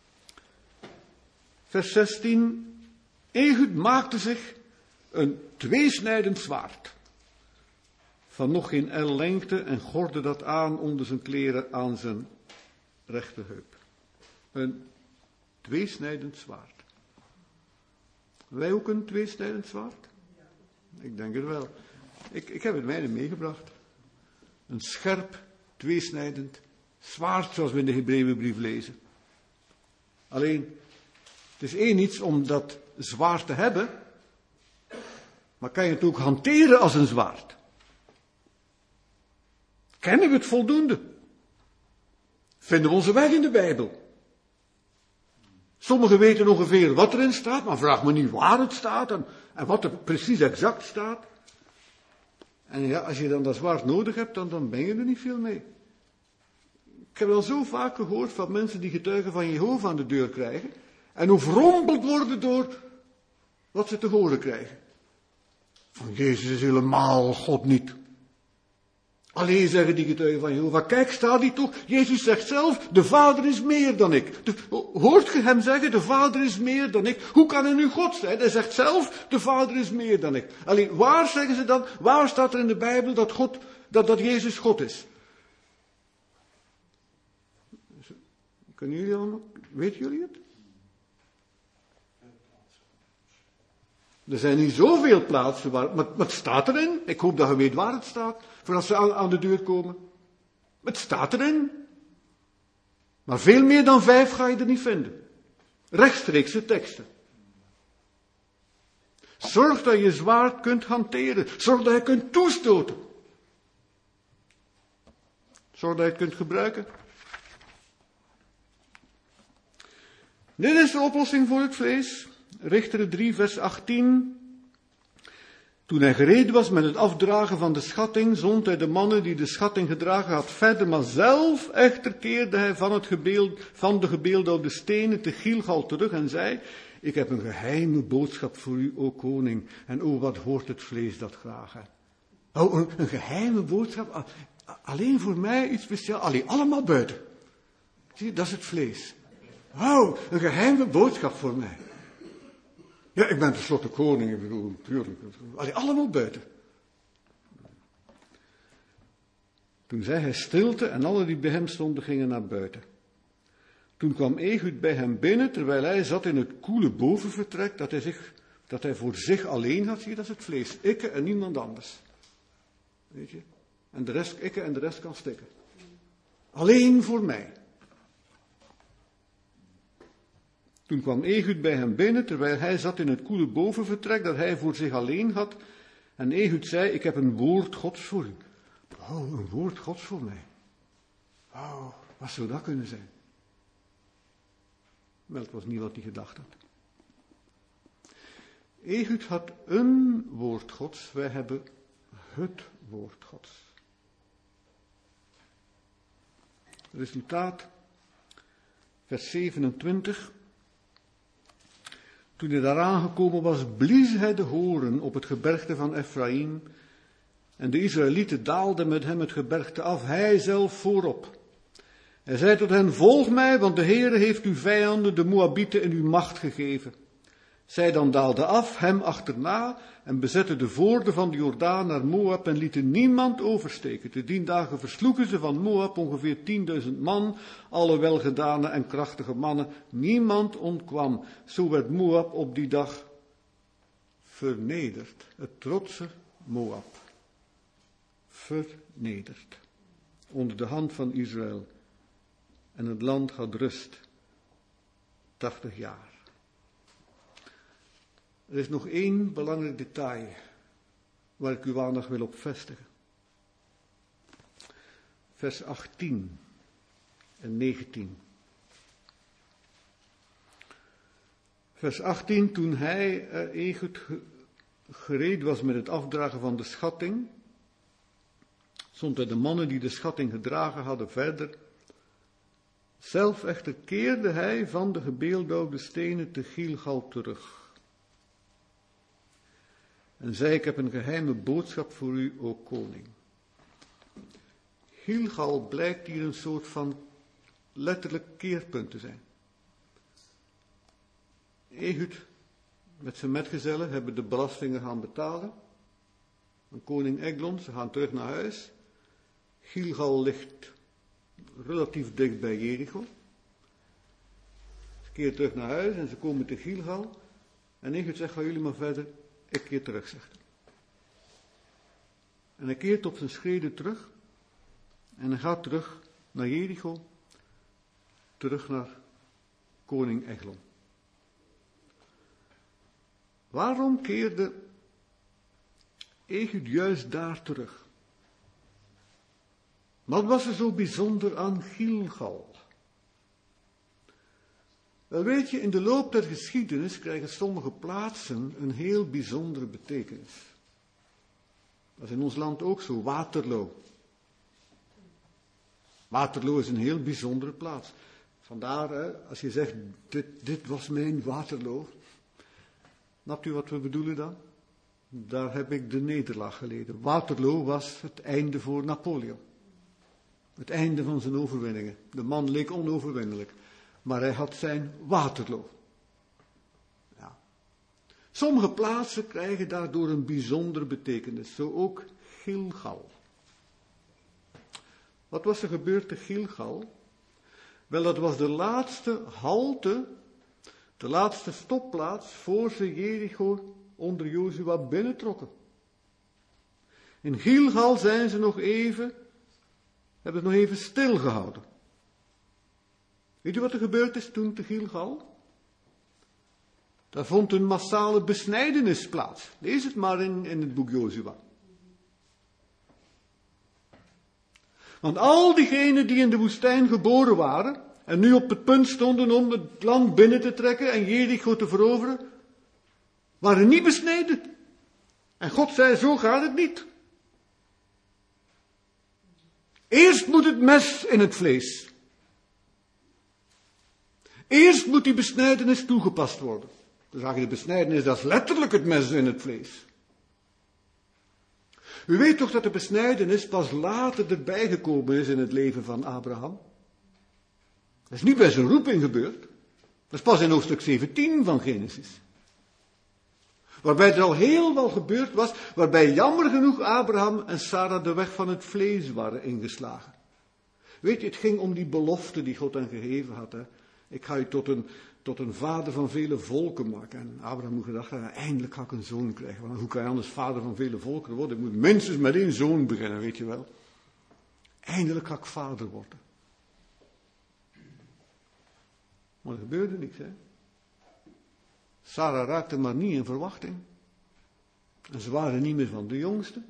Vers zestien. Ehud maakte zich een tweesnijdend zwaard. Van nog geen el lengte en gordde dat aan onder zijn kleren aan zijn rechterheup. Een tweesnijdend zwaard. Wij ook een tweesnijdend zwaard? Ik denk het wel. Ik, ik heb het mijne meegebracht. Een scherp, tweesnijdend zwaard, zoals we in de Hebreeënbrief lezen. Alleen, het is één iets om dat zwaard te hebben, maar kan je het ook hanteren als een zwaard? Kennen we het voldoende? Vinden we onze weg in de Bijbel? Sommigen weten ongeveer wat erin staat, maar vraag me niet waar het staat en, en wat er precies exact staat. En ja, als je dan dat zwaard nodig hebt, dan, dan ben je er niet veel mee. Ik heb al zo vaak gehoord van mensen die getuigen van Jehovah aan de deur krijgen en overrompeld worden door wat ze te horen krijgen. Van Jezus is helemaal God niet. Alleen zeggen die getuigen van Jehovah, kijk, staat die toch? Jezus zegt zelf, de Vader is meer dan ik. De, hoort je hem zeggen, de Vader is meer dan ik? Hoe kan hij nu God zijn? Hij zegt zelf, de Vader is meer dan ik. Alleen, waar zeggen ze dan, waar staat er in de Bijbel dat, God, dat, dat Jezus God is? Kunnen jullie allemaal, weten jullie het? Er zijn niet zoveel plaatsen waar, maar het staat erin. Ik hoop dat je weet waar het staat, voor als ze aan, aan de deur komen. Het staat erin. Maar veel meer dan vijf ga je er niet vinden. Rechtstreekse teksten. Zorg dat je zwaard kunt hanteren. Zorg dat je kunt toestoten. Zorg dat je het kunt gebruiken. Dit is de oplossing voor het vlees. Richteren drie, vers achttien. Toen hij gereden was met het afdragen van de schatting, zond hij de mannen die de schatting gedragen had verder, maar zelf echter keerde hij van, het gebeeld, van de gebeeldhouwde stenen te Gilgal terug en zei, ik heb een geheime boodschap voor u, o koning, en o wat hoort het vlees dat graag. Hè? Oh, een, een geheime boodschap, alleen voor mij iets speciaals, alleen allemaal buiten. Zie je, dat is het vlees. Wauw, een geheime boodschap voor mij. Ja, ik ben tenslotte koning, ik bedoel, natuurlijk. Allee, allemaal buiten. Toen zei hij stilte en alle die bij hem stonden gingen naar buiten. Toen kwam Ehud bij hem binnen, terwijl hij zat in het koele bovenvertrek, dat hij, zich, dat hij voor zich alleen had. Zie je, dat is het vlees. Ikke en niemand anders. Weet je? En de rest, ikke en de rest kan stikken. Alleen voor mij. Toen kwam Ehud bij hem binnen, terwijl hij zat in het koele bovenvertrek dat hij voor zich alleen had. En Ehud zei, ik heb een woord Gods voor u. Oh, een woord Gods voor mij. Oh, wat zou dat kunnen zijn? Wel, het was niet wat hij gedacht had. Ehud had een woord Gods, wij hebben het woord Gods. Resultaat, vers zevenentwintig. Toen hij daar aangekomen was, blies hij de horen op het gebergte van Ephraim. En de Israëlieten daalden met hem het gebergte af, hij zelf voorop. Hij zei tot hen, volg mij, want de Heere heeft uw vijanden, de Moabieten, in uw macht gegeven. Zij dan daalden af, hem achterna, en bezetten de voorden van de Jordaan naar Moab en lieten niemand oversteken. Te dien dagen versloegen ze van Moab ongeveer tienduizend man, alle welgedane en krachtige mannen. Niemand ontkwam. Zo werd Moab op die dag vernederd. Het trotse Moab. Vernederd. Onder de hand van Israël. En het land had rust tachtig jaar. Er is nog één belangrijk detail waar ik uw aandacht wil op vestigen. Vers achttien en negentien. Vers achttien, toen hij, uh, Ehud, gereed was met het afdragen van de schatting, stond hij de mannen die de schatting gedragen hadden verder. Zelf echter keerde hij van de gebeeldhouwde stenen te Gilgal terug. En zei, ik heb een geheime boodschap voor u, o koning. Gilgal blijkt hier een soort van letterlijk keerpunt te zijn. Ehud met zijn metgezellen hebben de belastingen gaan betalen. En koning Eglon, ze gaan terug naar huis. Gilgal ligt relatief dicht bij Jericho. Ze keren terug naar huis en ze komen te Gilgal. En Ehud zegt, gaan jullie maar verder, ik keer terug, zegt hij. En hij keert op zijn schreden terug. En hij gaat terug naar Jericho. Terug naar koning Eglon. Waarom keerde Ehud juist daar terug? Wat was er zo bijzonder aan Gilgal? Wel weet je, in de loop der geschiedenis krijgen sommige plaatsen een heel bijzondere betekenis. Dat is in ons land ook zo, Waterloo. Waterloo is een heel bijzondere plaats. Vandaar, hè, als je zegt, dit, dit was mijn Waterloo. Snapt u wat we bedoelen dan? Daar heb ik de nederlaag geleden. Waterloo was het einde voor Napoleon. Het einde van zijn overwinningen. De man leek onoverwinnelijk. Maar hij had zijn Waterloo. Ja. Sommige plaatsen krijgen daardoor een bijzondere betekenis. Zo ook Gilgal. Wat was er gebeurd te Gilgal? Wel, dat was de laatste halte, de laatste stopplaats voor ze Jericho onder Jozua binnentrokken. In Gilgal zijn ze nog even, hebben ze nog even stilgehouden. Weet u wat er gebeurd is toen te Gilgal? Daar vond een massale besnijdenis plaats. Lees het maar in, in het boek Jozua. Want al diegenen die in de woestijn geboren waren en nu op het punt stonden om het land binnen te trekken en Jericho te veroveren, waren niet besneden. En God zei, zo gaat het niet. Eerst moet het mes in het vlees. Eerst moet die besnijdenis toegepast worden. Dan zeg je, de besnijdenis, dat is letterlijk het mes in het vlees. U weet toch dat de besnijdenis pas later erbij gekomen is in het leven van Abraham? Dat is niet bij zijn roeping gebeurd. Dat is pas in hoofdstuk zeventien van Genesis. Waarbij er al heel wat gebeurd was, waarbij jammer genoeg Abraham en Sarah de weg van het vlees waren ingeslagen. Weet je, het ging om die belofte die God hen gegeven had. Hè? Ik ga u tot een, tot een vader van vele volken maken. En Abraham moet gedacht hebben, eindelijk ga ik een zoon krijgen. Want hoe kan je anders vader van vele volken worden? Ik moet minstens met één zoon beginnen, weet je wel. Eindelijk ga ik vader worden. Maar er gebeurde niks, hè. Sarah raakte maar niet in verwachting. En ze waren niet meer van de jongste.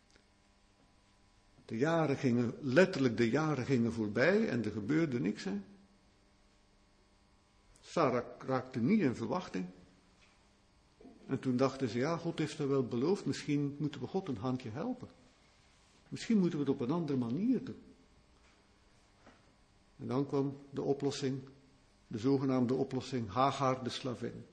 De jaren gingen, letterlijk de jaren gingen voorbij en er gebeurde niks, hè. Sarah raakte niet in verwachting. En toen dachten ze, ja, God heeft dat wel beloofd, misschien moeten we God een handje helpen. Misschien moeten we het op een andere manier doen. En dan kwam de oplossing, de zogenaamde oplossing Hagar de slavin.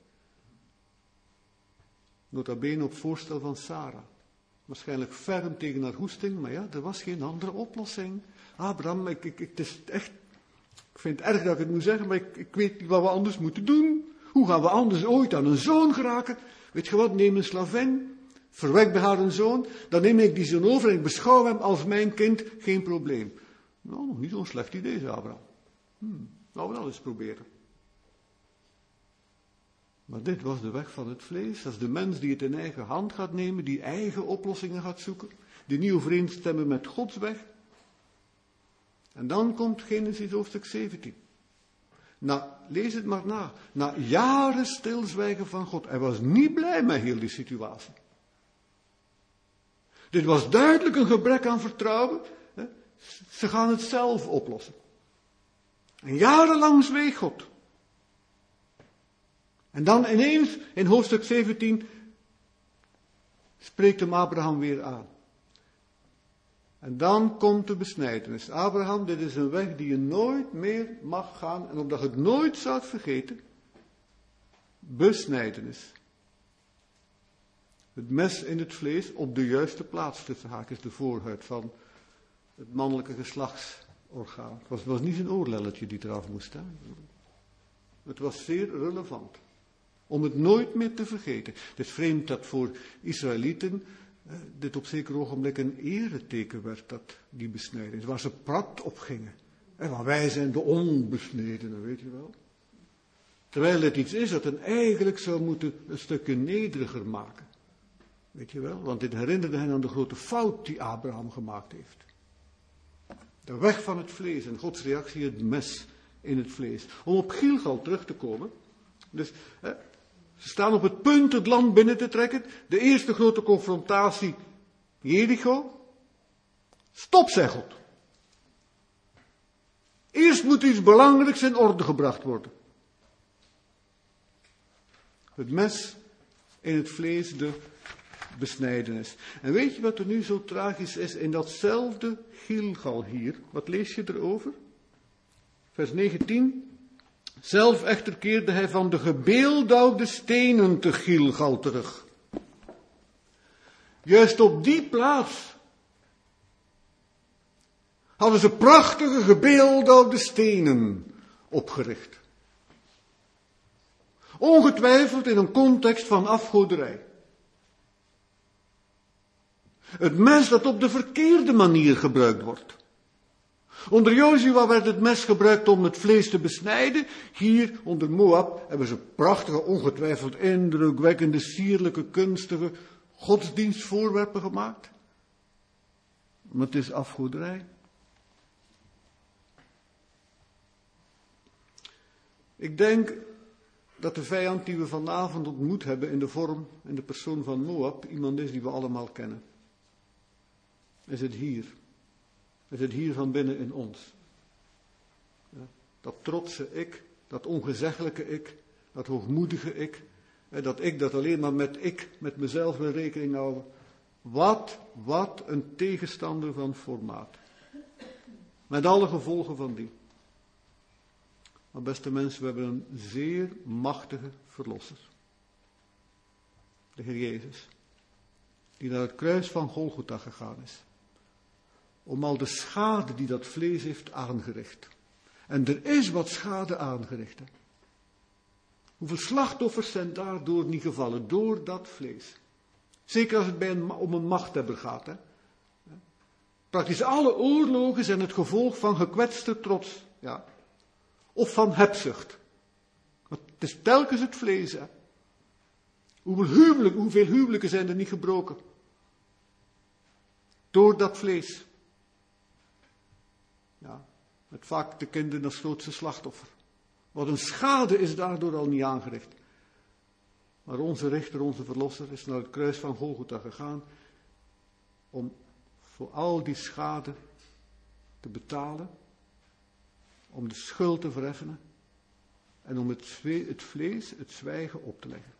Nota bene op voorstel van Sarah. Waarschijnlijk ferm tegen haar hoesting, maar ja, er was geen andere oplossing. Abraham, ik, ik, ik, het is echt, ik vind het erg dat ik het moet zeggen, maar ik, ik weet niet wat we anders moeten doen. Hoe gaan we anders ooit aan een zoon geraken? Weet je wat, neem een slavin, verwek bij haar een zoon, dan neem ik die zoon over en ik beschouw hem als mijn kind, geen probleem. Nou, nog niet zo'n slecht idee, zei Abraham. Hmm, laten we dat eens proberen. Maar dit was de weg van het vlees. Dat is de mens die het in eigen hand gaat nemen, die eigen oplossingen gaat zoeken, die niet overeenstemmen met Gods weg. En dan komt Genesis hoofdstuk zeventien. Na, lees het maar na. Na jaren stilzwijgen van God. Hij was niet blij met heel die situatie. Dit was duidelijk een gebrek aan vertrouwen. Hè? Ze gaan het zelf oplossen. En jarenlang zweeg God. En dan ineens in hoofdstuk zeventien spreekt hem Abraham weer aan. En dan komt de besnijdenis. Abraham, dit is een weg die je nooit meer mag gaan. En opdat je het nooit zou vergeten. Besnijdenis. Het mes in het vlees op de juiste plaats tussen haakjes de voorhuid van het mannelijke geslachtsorgaan. Het was, het was niet zijn oorlelletje die eraf moest. Hè? Het was zeer relevant. Om het nooit meer te vergeten. Het is vreemd dat voor Israëlieten eh, dit op zeker ogenblik een ereteken werd, dat, die besnijdenis. Waar ze prat op gingen. En waar wij zijn de onbesnedenen, weet je wel. Terwijl het iets is dat hen eigenlijk zou moeten een stukje nederiger maken. Weet je wel, want dit herinnerde hen aan de grote fout die Abraham gemaakt heeft. De weg van het vlees en Gods reactie, het mes in het vlees. Om op Gilgal terug te komen. Dus eh, ze staan op het punt het land binnen te trekken. De eerste grote confrontatie, Jericho. Stop, zegt God. Eerst moet iets belangrijks in orde gebracht worden. Het mes in het vlees, de besnijdenis. En weet je wat er nu zo tragisch is in datzelfde Gilgal hier? Wat lees je erover? Vers negentien. Zelf echter keerde hij van de gebeeldhouwde stenen te Gilgal terug. Juist op die plaats hadden ze prachtige gebeeldhouwde stenen opgericht. Ongetwijfeld in een context van afgoderij. Het mes dat op de verkeerde manier gebruikt wordt. Onder Jozua werd het mes gebruikt om het vlees te besnijden. Hier onder Moab hebben ze prachtige, ongetwijfeld indrukwekkende, sierlijke, kunstige godsdienstvoorwerpen gemaakt. Maar het is afgoderij. Ik denk dat de vijand die we vanavond ontmoet hebben in de vorm en de persoon van Moab iemand is die we allemaal kennen. Is het hier? Is het hier van binnen in ons? Ja, dat trotse ik, dat ongezeggelijke ik, dat hoogmoedige ik, dat ik dat alleen maar met ik, met mezelf wil rekening houden. Wat, wat een tegenstander van formaat. Met alle gevolgen van die. Maar beste mensen, we hebben een zeer machtige verlosser. De Heer Jezus. Die naar het kruis van Golgotha gegaan is. Om al de schade die dat vlees heeft aangericht. En er is wat schade aangericht. Hè? Hoeveel slachtoffers zijn daardoor niet gevallen? Door dat vlees. Zeker als het bij een, om een machthebber gaat. Hè? Praktisch alle oorlogen zijn het gevolg van gekwetste trots. Ja. Of van hebzucht. Want het is telkens het vlees. Hè? Hoeveel, huwelijk, hoeveel huwelijken zijn er niet gebroken? Door dat vlees. Ja, met vaak de kinderen als grootste slachtoffer. Wat een schade is daardoor al niet aangericht. Maar onze richter, onze verlosser, is naar het kruis van Golgotha gegaan om voor al die schade te betalen, om de schuld te vereffenen en om het, zwe- het vlees, het zwijgen op te leggen.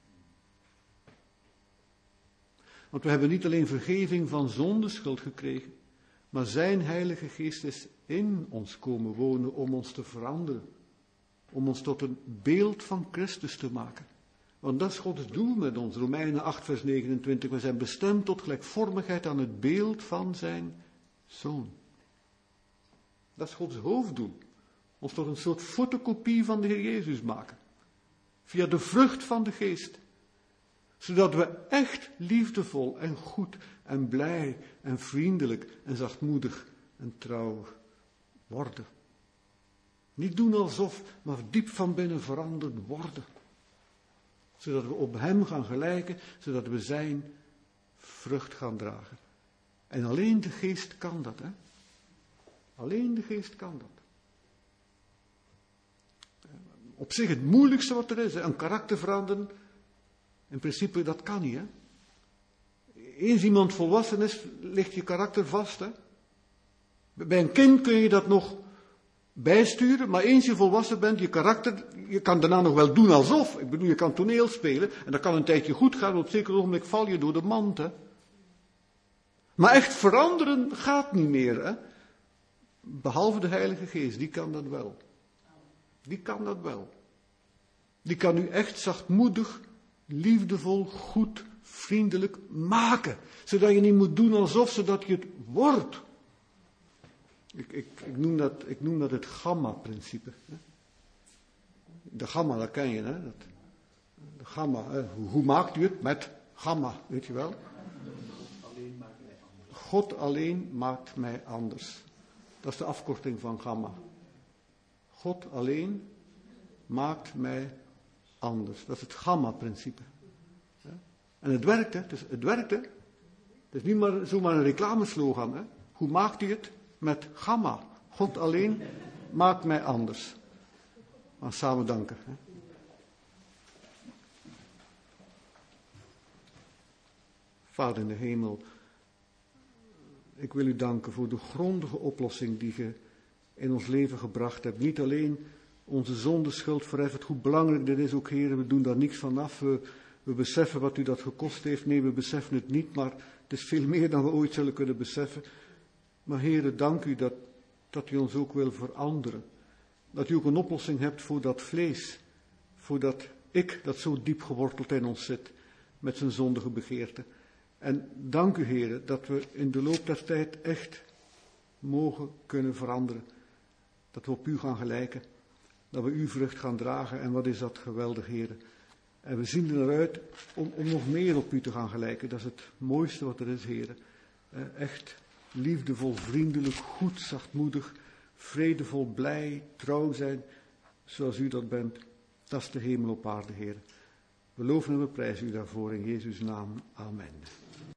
Want we hebben niet alleen vergeving van zondeschuld gekregen, maar zijn Heilige Geest is in ons komen wonen om ons te veranderen. Om ons tot een beeld van Christus te maken. Want dat is Gods doel met ons. Romeinen acht vers negenentwintig. We zijn bestemd tot gelijkvormigheid aan het beeld van zijn Zoon. Dat is Gods hoofddoel. Ons tot een soort fotocopie van de Heer Jezus maken. Via de vrucht van de Geest. Zodat we echt liefdevol en goed en blij en vriendelijk en zachtmoedig en trouw worden. Niet doen alsof, maar diep van binnen veranderd worden. Zodat we op hem gaan gelijken, zodat we zijn vrucht gaan dragen. En alleen de Geest kan dat, hè? Alleen de Geest kan dat. op zich het moeilijkste wat er is. Hè? Een karakter veranderen, in principe dat kan niet. Hè? Eens iemand volwassen is, ligt je karakter vast. Hè? Bij een kind kun je dat nog bijsturen, maar eens je volwassen bent, je karakter, je kan daarna nog wel doen alsof. Ik bedoel, je kan toneel spelen en dat kan een tijdje goed gaan, op een zeker ogenblik val je door de mand. Hè? Maar echt veranderen gaat niet meer. Hè? Behalve de Heilige Geest, die kan dat wel. Die kan dat wel. Die kan u echt zachtmoedig, liefdevol, goed, vriendelijk maken. Zodat je niet moet doen alsof, zodat je het wordt. Ik, ik, ik, noem, dat, ik noem dat het gamma-principe. De gamma, dat ken je, hè? Dat, de gamma, hè? Hoe, hoe maakt u het? Met gamma, weet je wel? God alleen maakt mij anders. Dat is de afkorting van gamma. God alleen maakt mij anders. Dat is het gamma-principe. En het werkt, hè? Het, is, het werkt, hè? Het is niet maar zomaar een reclameslogan, hè? Hoe maakt u het? Met gamma. God alleen maakt mij anders. Maar samen danken. Hè? Vader in de hemel, ik wil u danken voor de grondige oplossing die je in ons leven gebracht hebt. Niet alleen onze zondeschuld verheffend, hoe belangrijk dit is ook, heren, we doen daar niks van af. We, we beseffen wat u dat gekost heeft. Nee, we beseffen het niet, maar het is veel meer dan we ooit zullen kunnen beseffen. Maar heren, dank u dat, dat u ons ook wil veranderen. Dat u ook een oplossing hebt voor dat vlees. Voor dat ik, dat zo diep geworteld in ons zit, met zijn zondige begeerte. En dank u, heren, dat we in de loop der tijd echt mogen kunnen veranderen. Dat we op u gaan gelijken. Dat we uw vrucht gaan dragen. En wat is dat geweldig, heren. En we zien er naar uit om, om nog meer op u te gaan gelijken. Dat is het mooiste wat er is, heren. Echt liefdevol, vriendelijk, goed, zachtmoedig, vredevol, blij, trouw zijn, zoals u dat bent. Dat is de hemel op aarde, heren. We loven en we prijzen u daarvoor in Jezus' naam. Amen.